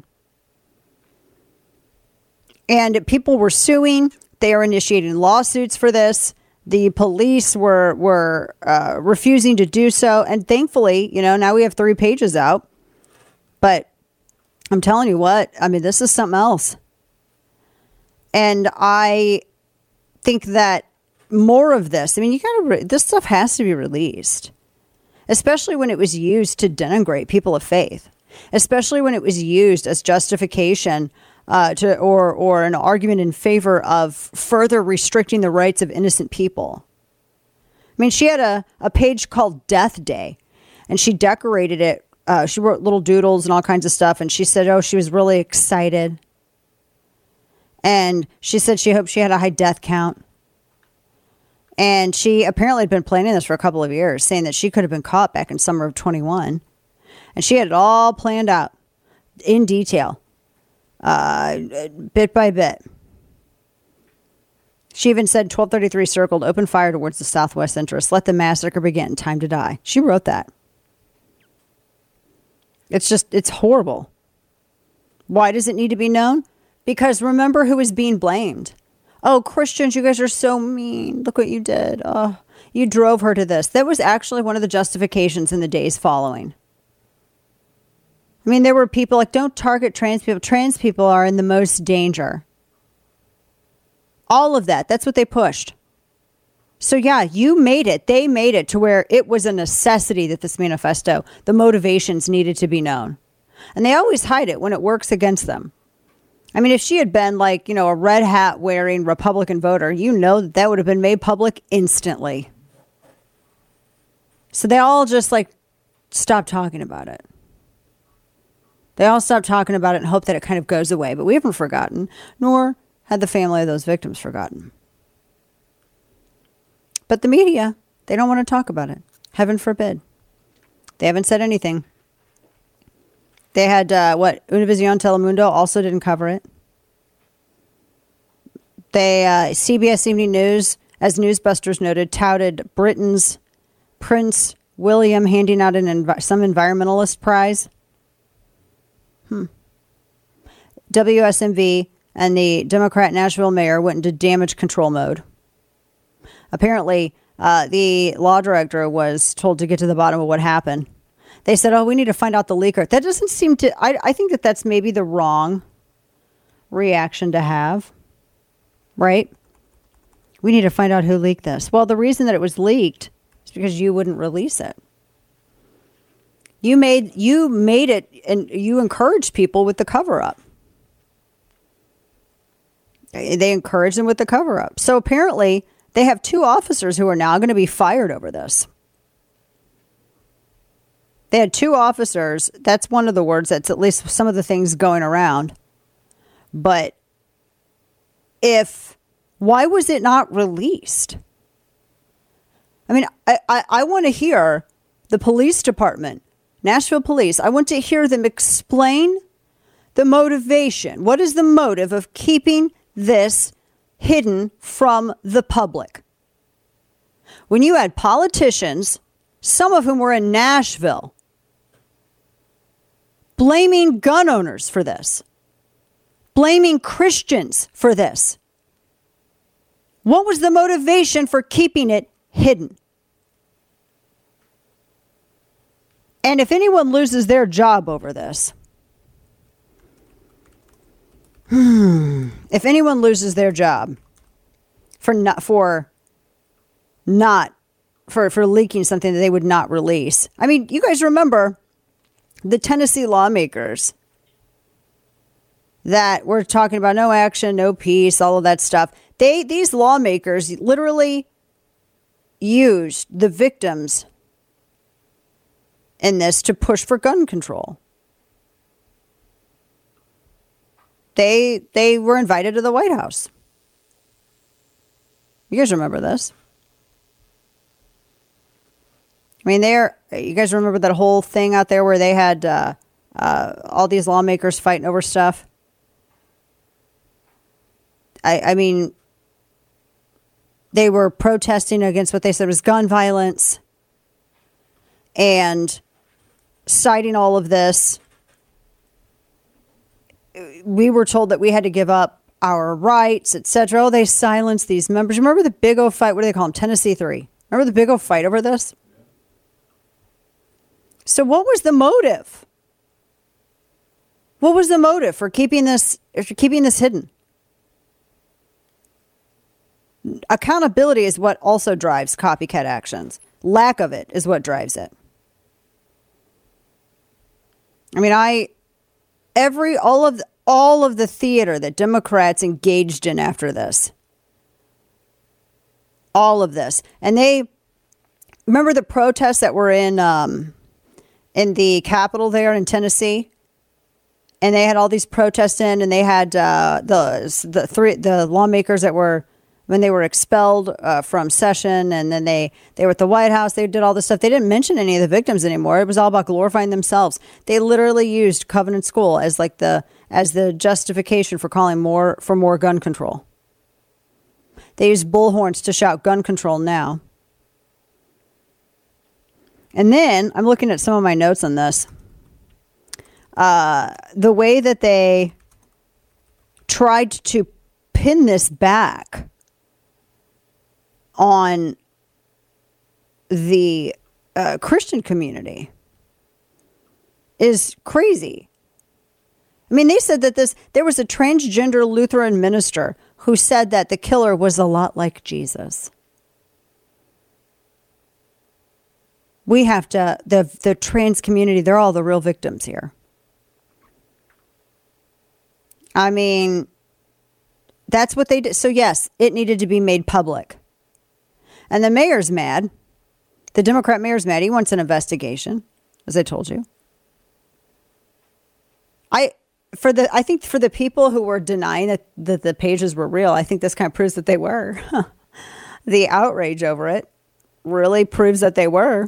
And people were suing. They are initiating lawsuits for this. The police were refusing to do so. And thankfully, now we have 3 pages out. But I'm telling you what, this is something else. And I think that more of this. This stuff has to be released, especially when it was used to denigrate people of faith, especially when it was used as justification or an argument in favor of further restricting the rights of innocent people. I mean, she had a page called Death Day, and she decorated it. She wrote little doodles and all kinds of stuff, and she said, she was really excited. And she said she hoped she had a high death count. And she apparently had been planning this for a couple of years, saying that she could have been caught back in summer of 21. And she had it all planned out in detail, bit by bit. She even said 1233 circled, open fire towards the southwest entrance. Let the massacre begin. Time to die. She wrote that. It's horrible. Why does it need to be known? Because remember who is being blamed. Oh, Christians, you guys are so mean. Look what you did. Oh, you drove her to this. That was actually one of the justifications in the days following. I mean, there were people like, don't target trans people. Trans people are in the most danger. All of that. That's what they pushed. So yeah, you made it. They made it to where it was a necessity that this manifesto, the motivations needed to be known. And they always hide it when it works against them. I mean, if she had been like, a red hat wearing Republican voter, that would have been made public instantly. So they all just stop talking about it. They all stop talking about it and hope that it kind of goes away. But we haven't forgotten, nor had the family of those victims forgotten. But the media, they don't want to talk about it. Heaven forbid. They haven't said anything. They had, Univision Telemundo also didn't cover it. CBS Evening News, as Newsbusters noted, touted Britain's Prince William handing out some environmentalist prize. WSMV and the Democrat Nashville mayor went into damage control mode. Apparently, the law director was told to get to the bottom of what happened. They said, we need to find out the leaker. That doesn't seem to... I think that's maybe the wrong reaction to have. Right? We need to find out who leaked this. Well, the reason that it was leaked is because you wouldn't release it. You made it, and you encouraged people with the cover-up. They encouraged them with the cover-up. So apparently, they have 2 officers who are now going to be fired over this. They had 2 officers. That's one of the words. That's at least some of the things going around. But why was it not released? I mean, I want to hear the police department, Nashville police. I want to hear them explain the motivation. What is the motive of keeping this hidden from the public? When you had politicians, some of whom were in Nashville, blaming gun owners for this, blaming Christians for this. What was the motivation for keeping it hidden? And if anyone loses their job over this, if anyone loses their job for leaking something that they would not release. I mean, you guys remember the Tennessee lawmakers that were talking about no action, no peace, all of that stuff. These lawmakers literally used the victims in this to push for gun control. They were invited to the White House. You guys remember this? I mean, you guys remember that whole thing out there where they had all these lawmakers fighting over stuff? I mean, they were protesting against what they said was gun violence and citing all of this. We were told that we had to give up our rights, etc. Oh, they silenced these members. Remember the big old fight? What do they call them? Tennessee 3. Remember the big old fight over this? So what was the motive? What was the motive for keeping this hidden? Accountability is what also drives copycat actions. Lack of it is what drives it. I mean, all of the theater that Democrats engaged in after this. All of this. And they, remember the protests that were in the Capitol there in Tennessee? And they had all these protests in, and they had the lawmakers that were, when they were expelled from session, and then they were at the White House. They did all this stuff. They didn't mention any of the victims anymore. It was all about glorifying themselves. They literally used Covenant School as like the justification for calling for more gun control. They used bullhorns to shout gun control now. And then I'm looking at some of my notes on this. The way that they tried to pin this back on the Christian community is crazy. I mean, they said that there was a transgender Lutheran minister who said that the killer was a lot like Jesus. We have to, the trans community, they're all the real victims here. I mean, that's what they did. So yes, it needed to be made public. And the mayor's mad. The Democrat mayor's mad. He wants an investigation, as I told you. I think for the people who were denying that the pages were real, I think this kind of proves that they were. The outrage over it really proves that they were.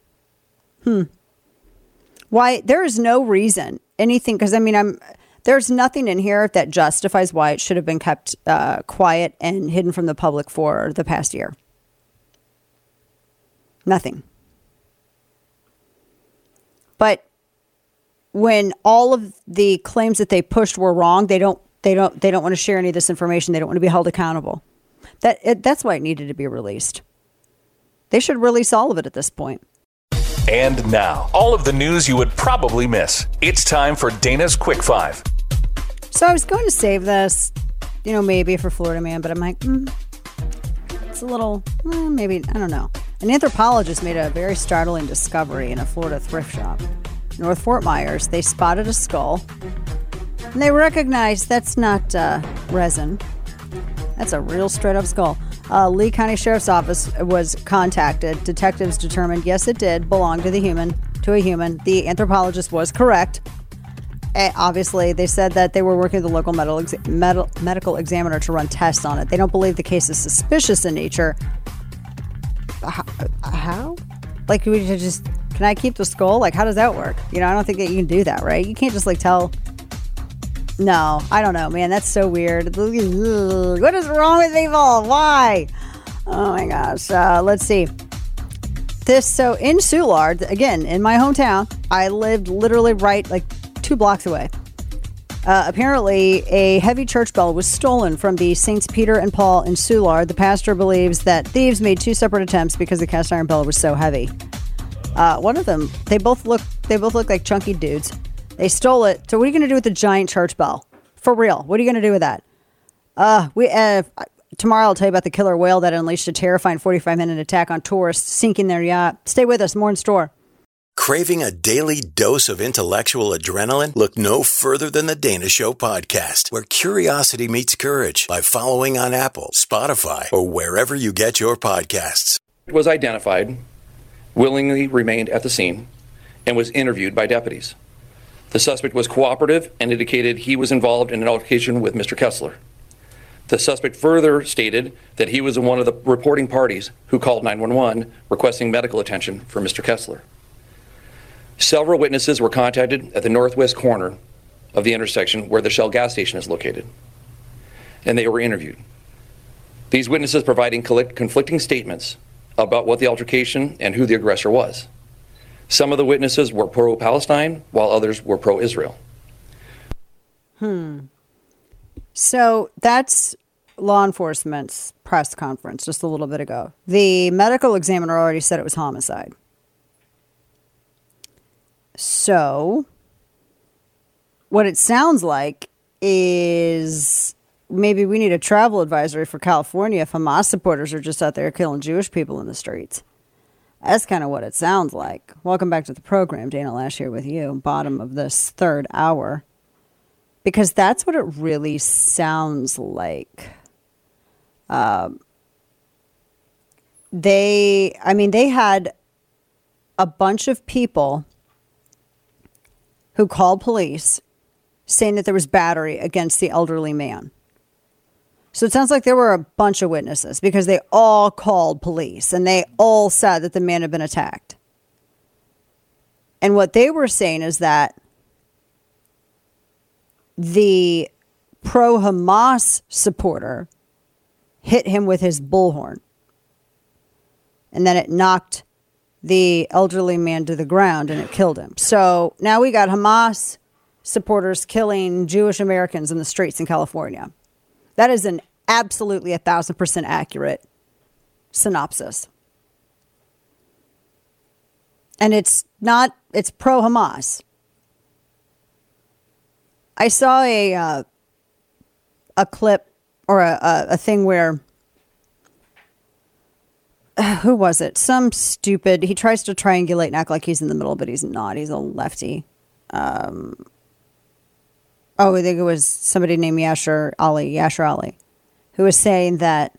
Why? There is no reason anything, because I mean, there's nothing in here that justifies why it should have been kept quiet and hidden from the public for the past year. Nothing. But when all of the claims that they pushed were wrong, they don't want to share any of this information. They don't want to be held accountable. That's why it needed to be released. They should release all of it at this point.
And now, all of the news you would probably miss. It's time for Dana's Quick Five.
So I was going to save this, maybe for Florida Man, but I'm like, it's a little, maybe, I don't know. An anthropologist made a very startling discovery in a Florida thrift shop. North Fort Myers, they spotted a skull, and they recognized that's not resin. That's a real straight-up skull. Lee County Sheriff's Office was contacted. Detectives determined, yes, it did belong to a human. The anthropologist was correct. Obviously, they said that they were working with the local medical examiner to run tests on it. They don't believe the case is suspicious in nature. How? Like, we just, can I keep the skull? Like, how does that work? I don't think that you can do that, right? You can't just tell. No, I don't know, man. That's so weird. What is wrong with people? Why? Oh my gosh. Let's see. So in Soulard, again, in my hometown, I lived literally right 2 blocks away. Apparently, a heavy church bell was stolen from the Saints Peter and Paul in Soulard. The pastor believes that thieves made 2 separate attempts because the cast iron bell was so heavy. One of them, they both look like chunky dudes. They stole it. So what are you going to do with the giant church bell? For real. What are you going to do with that? Tomorrow I'll tell you about the killer whale that unleashed a terrifying 45-minute attack on tourists sinking their yacht. Stay with us. More in store.
Craving a daily dose of intellectual adrenaline? Look no further than the Dana Show podcast, where curiosity meets courage by following on Apple, Spotify, or wherever you get your podcasts.
It was identified, willingly remained at the scene, and was interviewed by deputies. The suspect was cooperative and indicated he was involved in an altercation with Mr. Kessler. The suspect further stated that he was one of the reporting parties who called 911 requesting medical attention for Mr. Kessler. Several witnesses were contacted at the northwest corner of the intersection where the Shell gas station is located, and they were interviewed. These witnesses providing conflicting statements about what the altercation and who the aggressor was. Some of the witnesses were pro-Palestine, while others were pro-Israel.
So that's law enforcement's press conference just a little bit ago. The medical examiner already said it was homicide. So what it sounds like is maybe we need a travel advisory for California if Hamas supporters are just out there killing Jewish people in the streets. That's kind of what it sounds like. Welcome back to the program. Dana Lash here with you. Bottom of this third hour. because that's what it really sounds like. They had a bunch of people who called police saying that there was battery against the elderly man. So it sounds like there were a bunch of witnesses because they all called police and they all said that the man had been attacked. And what they were saying is that the pro-Hamas supporter hit him with his bullhorn. And then it knocked the elderly man to the ground and it killed him. So now we got Hamas supporters killing Jewish Americans in the streets in California. That is an absolutely 1,000% accurate synopsis. And it's pro-Hamas. I saw a clip or a thing where, who was it? Some stupid, he tries to triangulate and act like he's in the middle, but he's not. He's a lefty. I think it was somebody named Yasser Ali, who was saying that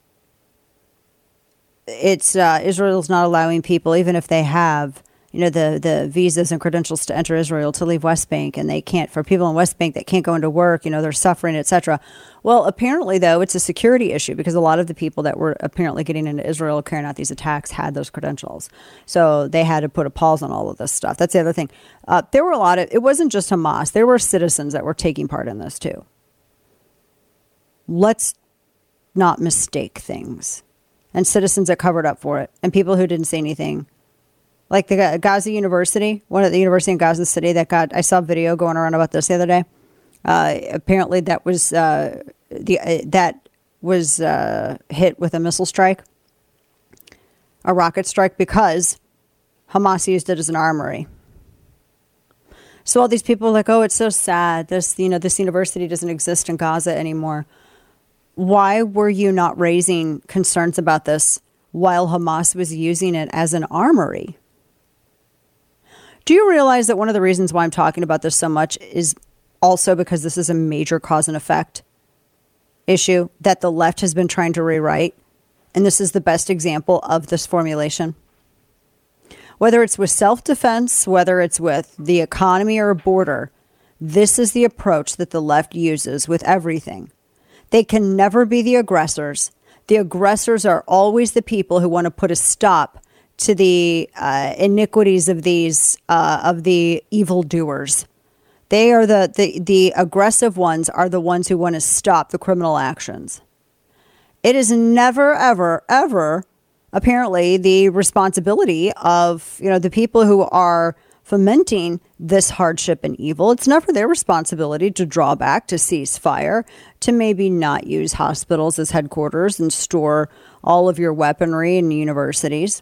it's Israel's not allowing people, even if they have, the visas and credentials to enter Israel, to leave West Bank, and they can't, for people in West Bank that can't go into work, they're suffering, etc. Well, apparently, though, it's a security issue because a lot of the people that were apparently getting into Israel carrying out these attacks had those credentials. So they had to put a pause on all of this stuff. That's the other thing. There were it wasn't just Hamas. There were citizens that were taking part in this, too. Let's not mistake things. And citizens that covered up for it. And people who didn't say anything. Like the Gaza University, one at the university in Gaza City I saw a video going around about this the other day. Apparently that was hit with a missile strike, a rocket strike, because Hamas used it as an armory. So all these people are like, oh, it's so sad. This university doesn't exist in Gaza anymore. Why were you not raising concerns about this while Hamas was using it as an armory? Do you realize that one of the reasons why I'm talking about this so much is also because this is a major cause and effect issue that the left has been trying to rewrite? And this is the best example of this formulation. Whether it's with self-defense, whether it's with the economy or a border, this is the approach that the left uses with everything. They can never be the aggressors. The aggressors are always the people who want to put a stop to the iniquities of the evildoers. They are the aggressive ones are the ones who want to stop the criminal actions. It is never, ever, ever, apparently, the responsibility of the people who are fomenting this hardship and evil. It's never their responsibility to draw back, to cease fire, to maybe not use hospitals as headquarters and store all of your weaponry in universities.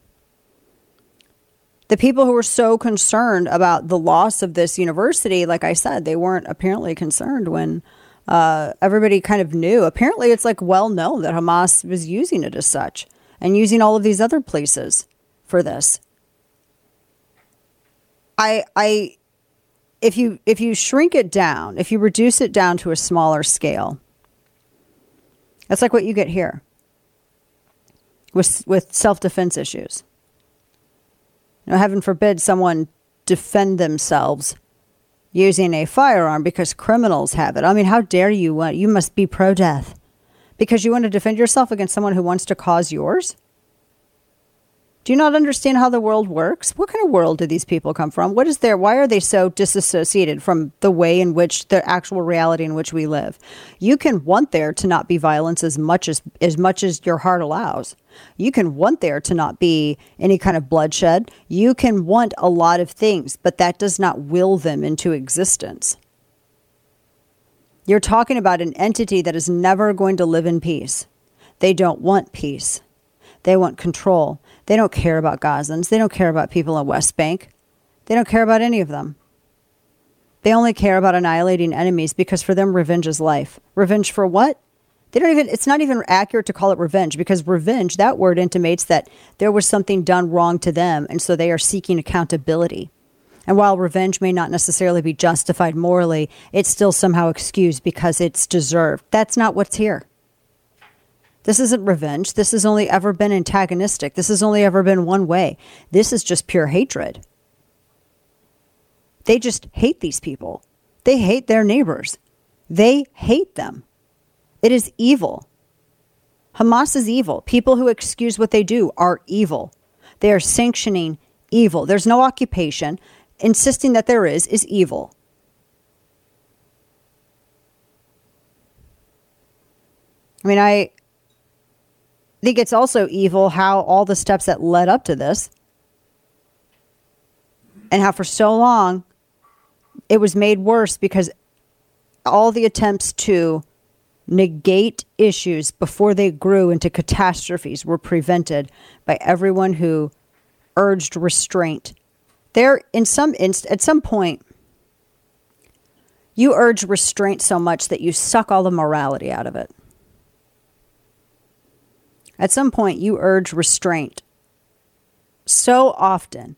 The people who were so concerned about the loss of this university, like I said, they weren't apparently concerned when everybody kind of knew. Apparently, it's well known that Hamas was using it as such and using all of these other places for this. If you shrink it down, if you reduce it down to a smaller scale, that's like what you get here with self-defense issues. Heaven forbid someone defend themselves using a firearm because criminals have it. I mean, how dare you? You must be pro-death because you want to defend yourself against someone who wants to cause yours? Do you not understand how the world works? What kind of world do these people come from? Why are they so disassociated from the way in which the actual reality in which we live? You can want there to not be violence as much as your heart allows. You can want there to not be any kind of bloodshed. You can want a lot of things, but that does not will them into existence. You're talking about an entity that is never going to live in peace. They don't want peace. They want control. They don't care about Gazans. They don't care about people in West Bank. They don't care about any of them. They only care about annihilating enemies because for them, revenge is life. Revenge for what? It's not even accurate to call it revenge because revenge, that word intimates that there was something done wrong to them. And so they are seeking accountability. And while revenge may not necessarily be justified morally, it's still somehow excused because it's deserved. That's not what's here. This isn't revenge. This has only ever been antagonistic. This has only ever been one way. This is just pure hatred. They just hate these people. They hate their neighbors. They hate them. It is evil. Hamas is evil. People who excuse what they do are evil. They are sanctioning evil. There's no occupation. Insisting that there is evil. I mean, I think it's also evil how all the steps that led up to this and how for so long it was made worse because all the attempts to negate issues before they grew into catastrophes were prevented by everyone who urged restraint. There, at some point, you urge restraint so much that you suck all the morality out of it. At some point, you urge restraint so often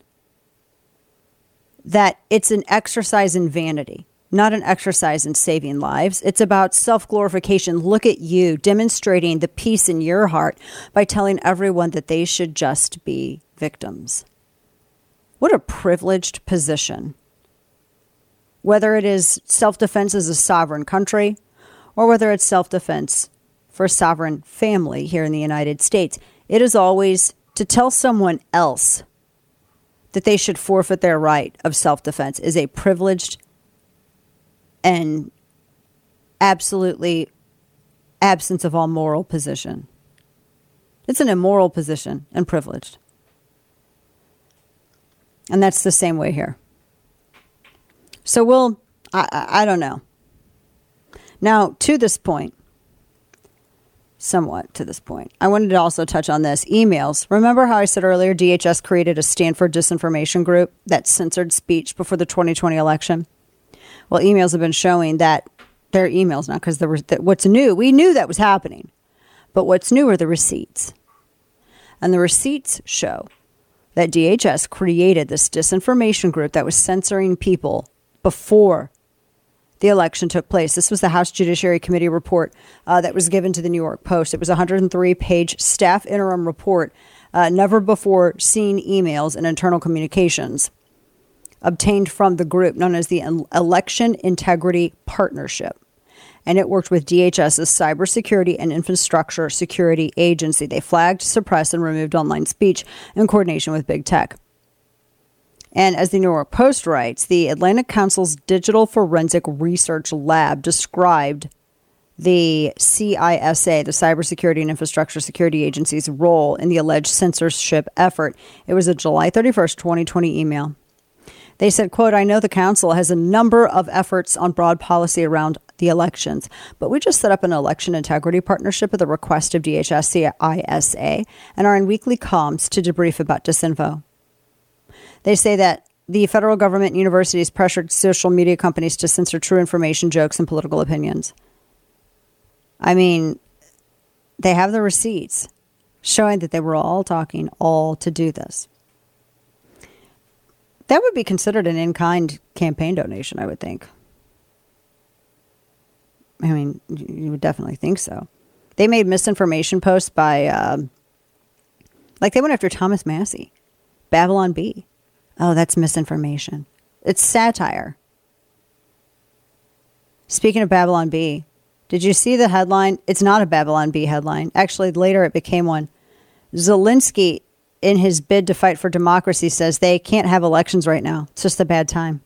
that it's an exercise in vanity, not an exercise in saving lives. It's about self-glorification. Look at you demonstrating the peace in your heart by telling everyone that they should just be victims. What a privileged position. Whether it is self-defense as a sovereign country or whether it's self-defense for a sovereign family here in the United States, it is always to tell someone else that they should forfeit their right of self-defense is a privileged and absolutely absence of all moral position. It's an immoral position and privileged. And that's the same way here. So I don't know. Now, to this point, somewhat to this point, I wanted to also touch on this. Emails. Remember how I said earlier DHS created a Stanford disinformation group that censored speech before the 2020 election? Well, emails have been showing that they're emails now because what's new, we knew that was happening. But what's new are the receipts. And the receipts show that DHS created this disinformation group that was censoring people before the election took place. This was the House Judiciary Committee report that was given to the New York Post. It was a 103-page staff interim report, never before seen emails and internal communications obtained from the group known as the Election Integrity Partnership. And it worked with DHS's Cybersecurity and Infrastructure Security Agency. They flagged, suppressed, and removed online speech in coordination with big tech. And as the New York Post writes, the Atlantic Council's Digital Forensic Research Lab described the CISA, the Cybersecurity and Infrastructure Security Agency's role in the alleged censorship effort. It was a July 31st, 2020 email. They said, quote, "I know the council has a number of efforts on broad policy around the elections, but we just set up an election integrity partnership at the request of DHS CISA and are in weekly comms to debrief about disinfo." They say that the federal government and universities pressured social media companies to censor true information, jokes, and political opinions. I mean, they have the receipts showing that they were all talking all to do this. That would be considered an in-kind campaign donation, I would think. I mean, you would definitely think so. They made misinformation posts by, they went after Thomas Massie, Babylon Bee. Oh, that's misinformation. It's satire. Speaking of Babylon Bee, did you see the headline? It's not a Babylon Bee headline. Actually, later it became one. Zelensky, in his bid to fight for democracy, says they can't have elections right now. It's just a bad time.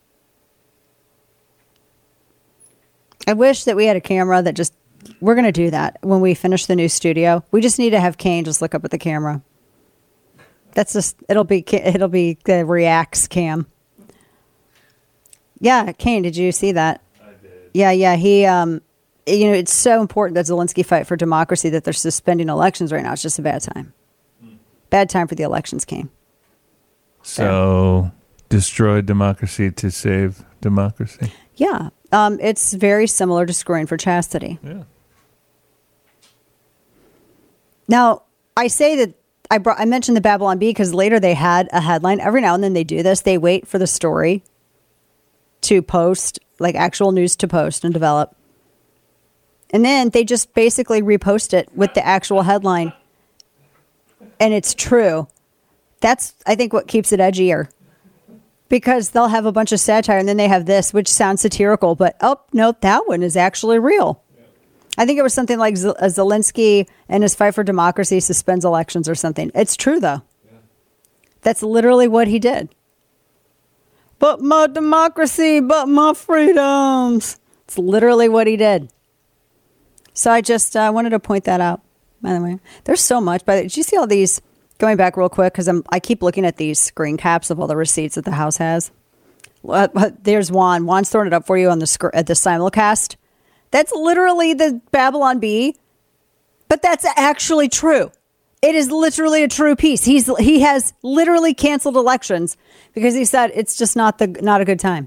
I wish that we had a camera that just, we're going to do that when we finish the new studio. We just need to have Kane just look up at the camera. That's just, it'll be the Reacts cam. Yeah, Kane, did you see that? I did. Yeah, he, it's so important that Zelensky fight for democracy that they're suspending elections right now. It's just a bad time. Bad time for the elections, Kane.
So, destroy democracy to save democracy?
Yeah. It's very similar to screwing for chastity.
Yeah.
Now, I say I mentioned the Babylon Bee because later they had a headline. Every now and then they do this. They wait for the story to post, like actual news to post and develop. And then they just basically repost it with the actual headline. And it's true. That's, I think, what keeps it edgier. Because they'll have a bunch of satire and then they have this, which sounds satirical. But, oh, no, that one is actually real. I think it was something like Zelensky and his fight for democracy suspends elections or something. It's true, though. Yeah. That's literally what he did. But my democracy, but my freedoms. It's literally what he did. So I just wanted to point that out. By the way, there's so much. But did you see all these? Going back real quick, because I keep looking at these screen caps of all the receipts that the House has. There's Juan. Juan's throwing it up for you on the at the simulcast. That's literally the Babylon Bee, but that's actually true. It is literally a true piece. He has literally canceled elections because he said it's just not a good time.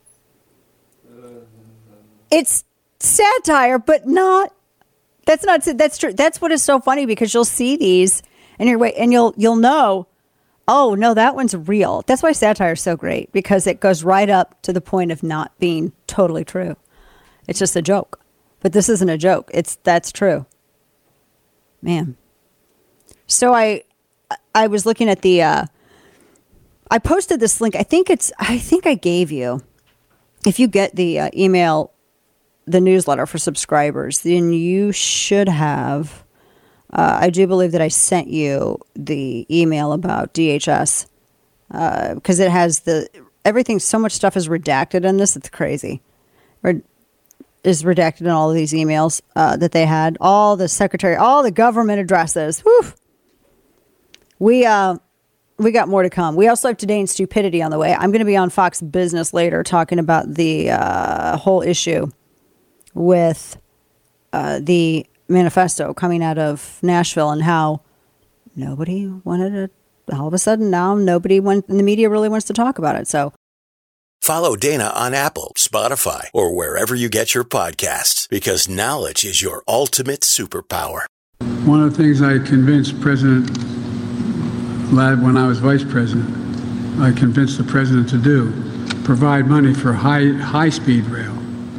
It's satire, but not. That's true. That's what is so funny because you'll see these and you'll know. Oh no, that one's real. That's why satire is so great because it goes right up to the point of not being totally true. It's just a joke. But this isn't a joke. That's true. Man. So I was looking at the I posted this link. I think I gave you. If you get the email, the newsletter for subscribers, then you should have I do believe that I sent you the email about DHS because it has everything. So much stuff is redacted in this. It's crazy. Is redacted in all of these emails that they had. All the secretary, all the government addresses. Whew. We got more to come. We also have Today in Stupidity on the way. I'm going to be on Fox Business later talking about the whole issue with the manifesto coming out of Nashville and how nobody wanted it. All of a sudden now nobody in the media really wants to talk about it. So
follow Dana on Apple, Spotify, or wherever you get your podcasts, because knowledge is your ultimate superpower.
One of the things I convinced President Ladd when I was vice president, I convinced the president to do, provide money for high-speed rail.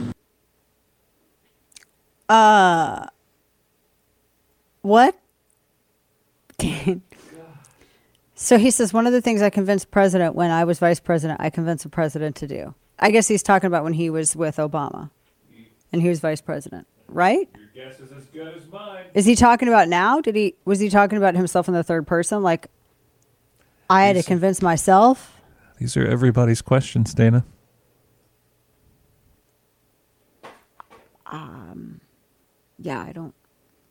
What? So he says, one of the things I convinced president when I was vice president, I convinced the president to do. I guess he's talking about when he was with Obama and he was vice president, right?
Your guess is as good as mine.
Is he talking about now? Was he talking about himself in the third person? Like, I had to convince myself?
These are everybody's questions, Dana.
Yeah, I don't,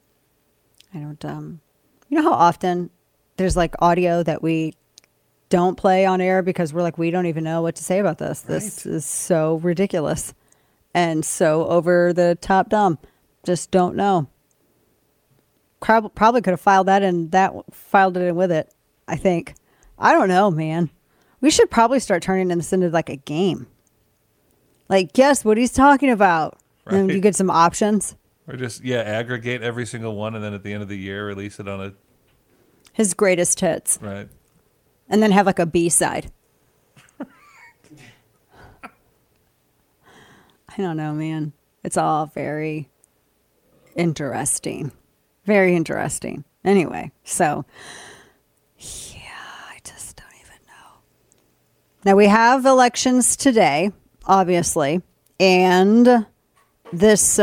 you know how often there's like audio that we don't play on air because we're like, we don't even know what to say about this. Right. This is so ridiculous and so over the top dumb. Just don't know. Probably could have filed it in with it, I think. I don't know, man. We should probably start turning this into like a game. Like, guess what he's talking about. Right. And you get some options.
Or just, aggregate every single one and then at the end of the year, release it on
his greatest hits.
Right.
And then have like a B-side. I don't know, man. It's all very interesting. Very interesting. Anyway, so, I just don't even know. Now, we have elections today, obviously. And this,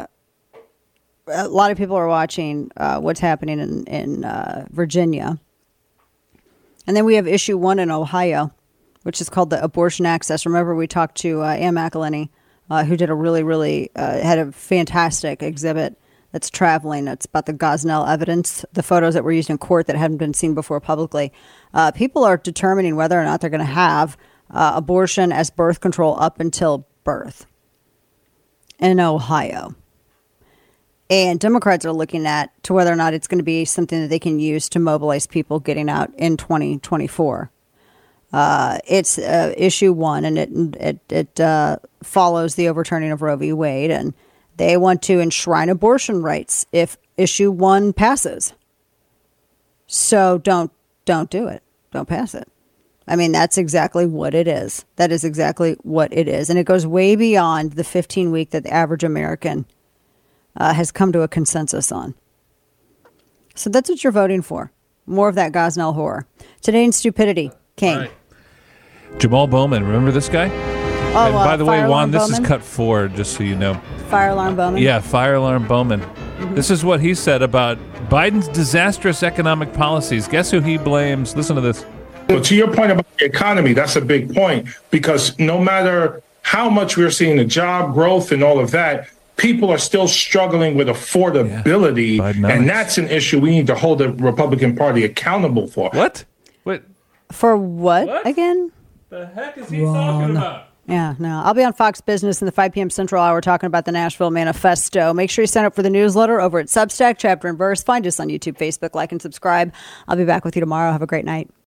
a lot of people are watching what's happening in Virginia. And then we have issue 1 in Ohio, which is called the Abortion Access. Remember, we talked to Ann McElhenney, who did a really, had a fantastic exhibit that's traveling. It's about the Gosnell evidence, the photos that were used in court that hadn't been seen before publicly. People are determining whether or not they're going to have abortion as birth control up until birth in Ohio. And Democrats are looking at to whether or not it's going to be something that they can use to mobilize people getting out in 2024. It's issue 1, and it follows the overturning of Roe v. Wade, and they want to enshrine abortion rights if issue 1 passes. So don't do it. Don't pass it. I mean, that's exactly what it is. That is exactly what it is. And it goes way beyond the 15-week that the average American has come to a consensus on. So that's what you're voting for. More of that Gosnell horror. Today in Stupidity, King.
Right. Jamal Bowman, remember this guy?
Oh,
and by the way, Juan, this
Bowman?
is cut 4, just so you know.
Fire Alarm Bowman?
Yeah, Fire Alarm Bowman. Mm-hmm. This is what he said about Biden's disastrous economic policies. Guess who he blames? Listen to this.
Well, to your point about the economy, that's a big point, because no matter how much we're seeing the job growth and all of that, people are still struggling with affordability, and that's an issue we need to hold the Republican Party accountable for.
What? Wait.
For what again?
The heck is he talking about?
Yeah, no. I'll be on Fox Business in the 5 p.m. Central Hour talking about the Nashville Manifesto. Make sure you sign up for the newsletter over at Substack, Chapter and Verse. Find us on YouTube, Facebook, like, and subscribe. I'll be back with you tomorrow. Have a great night.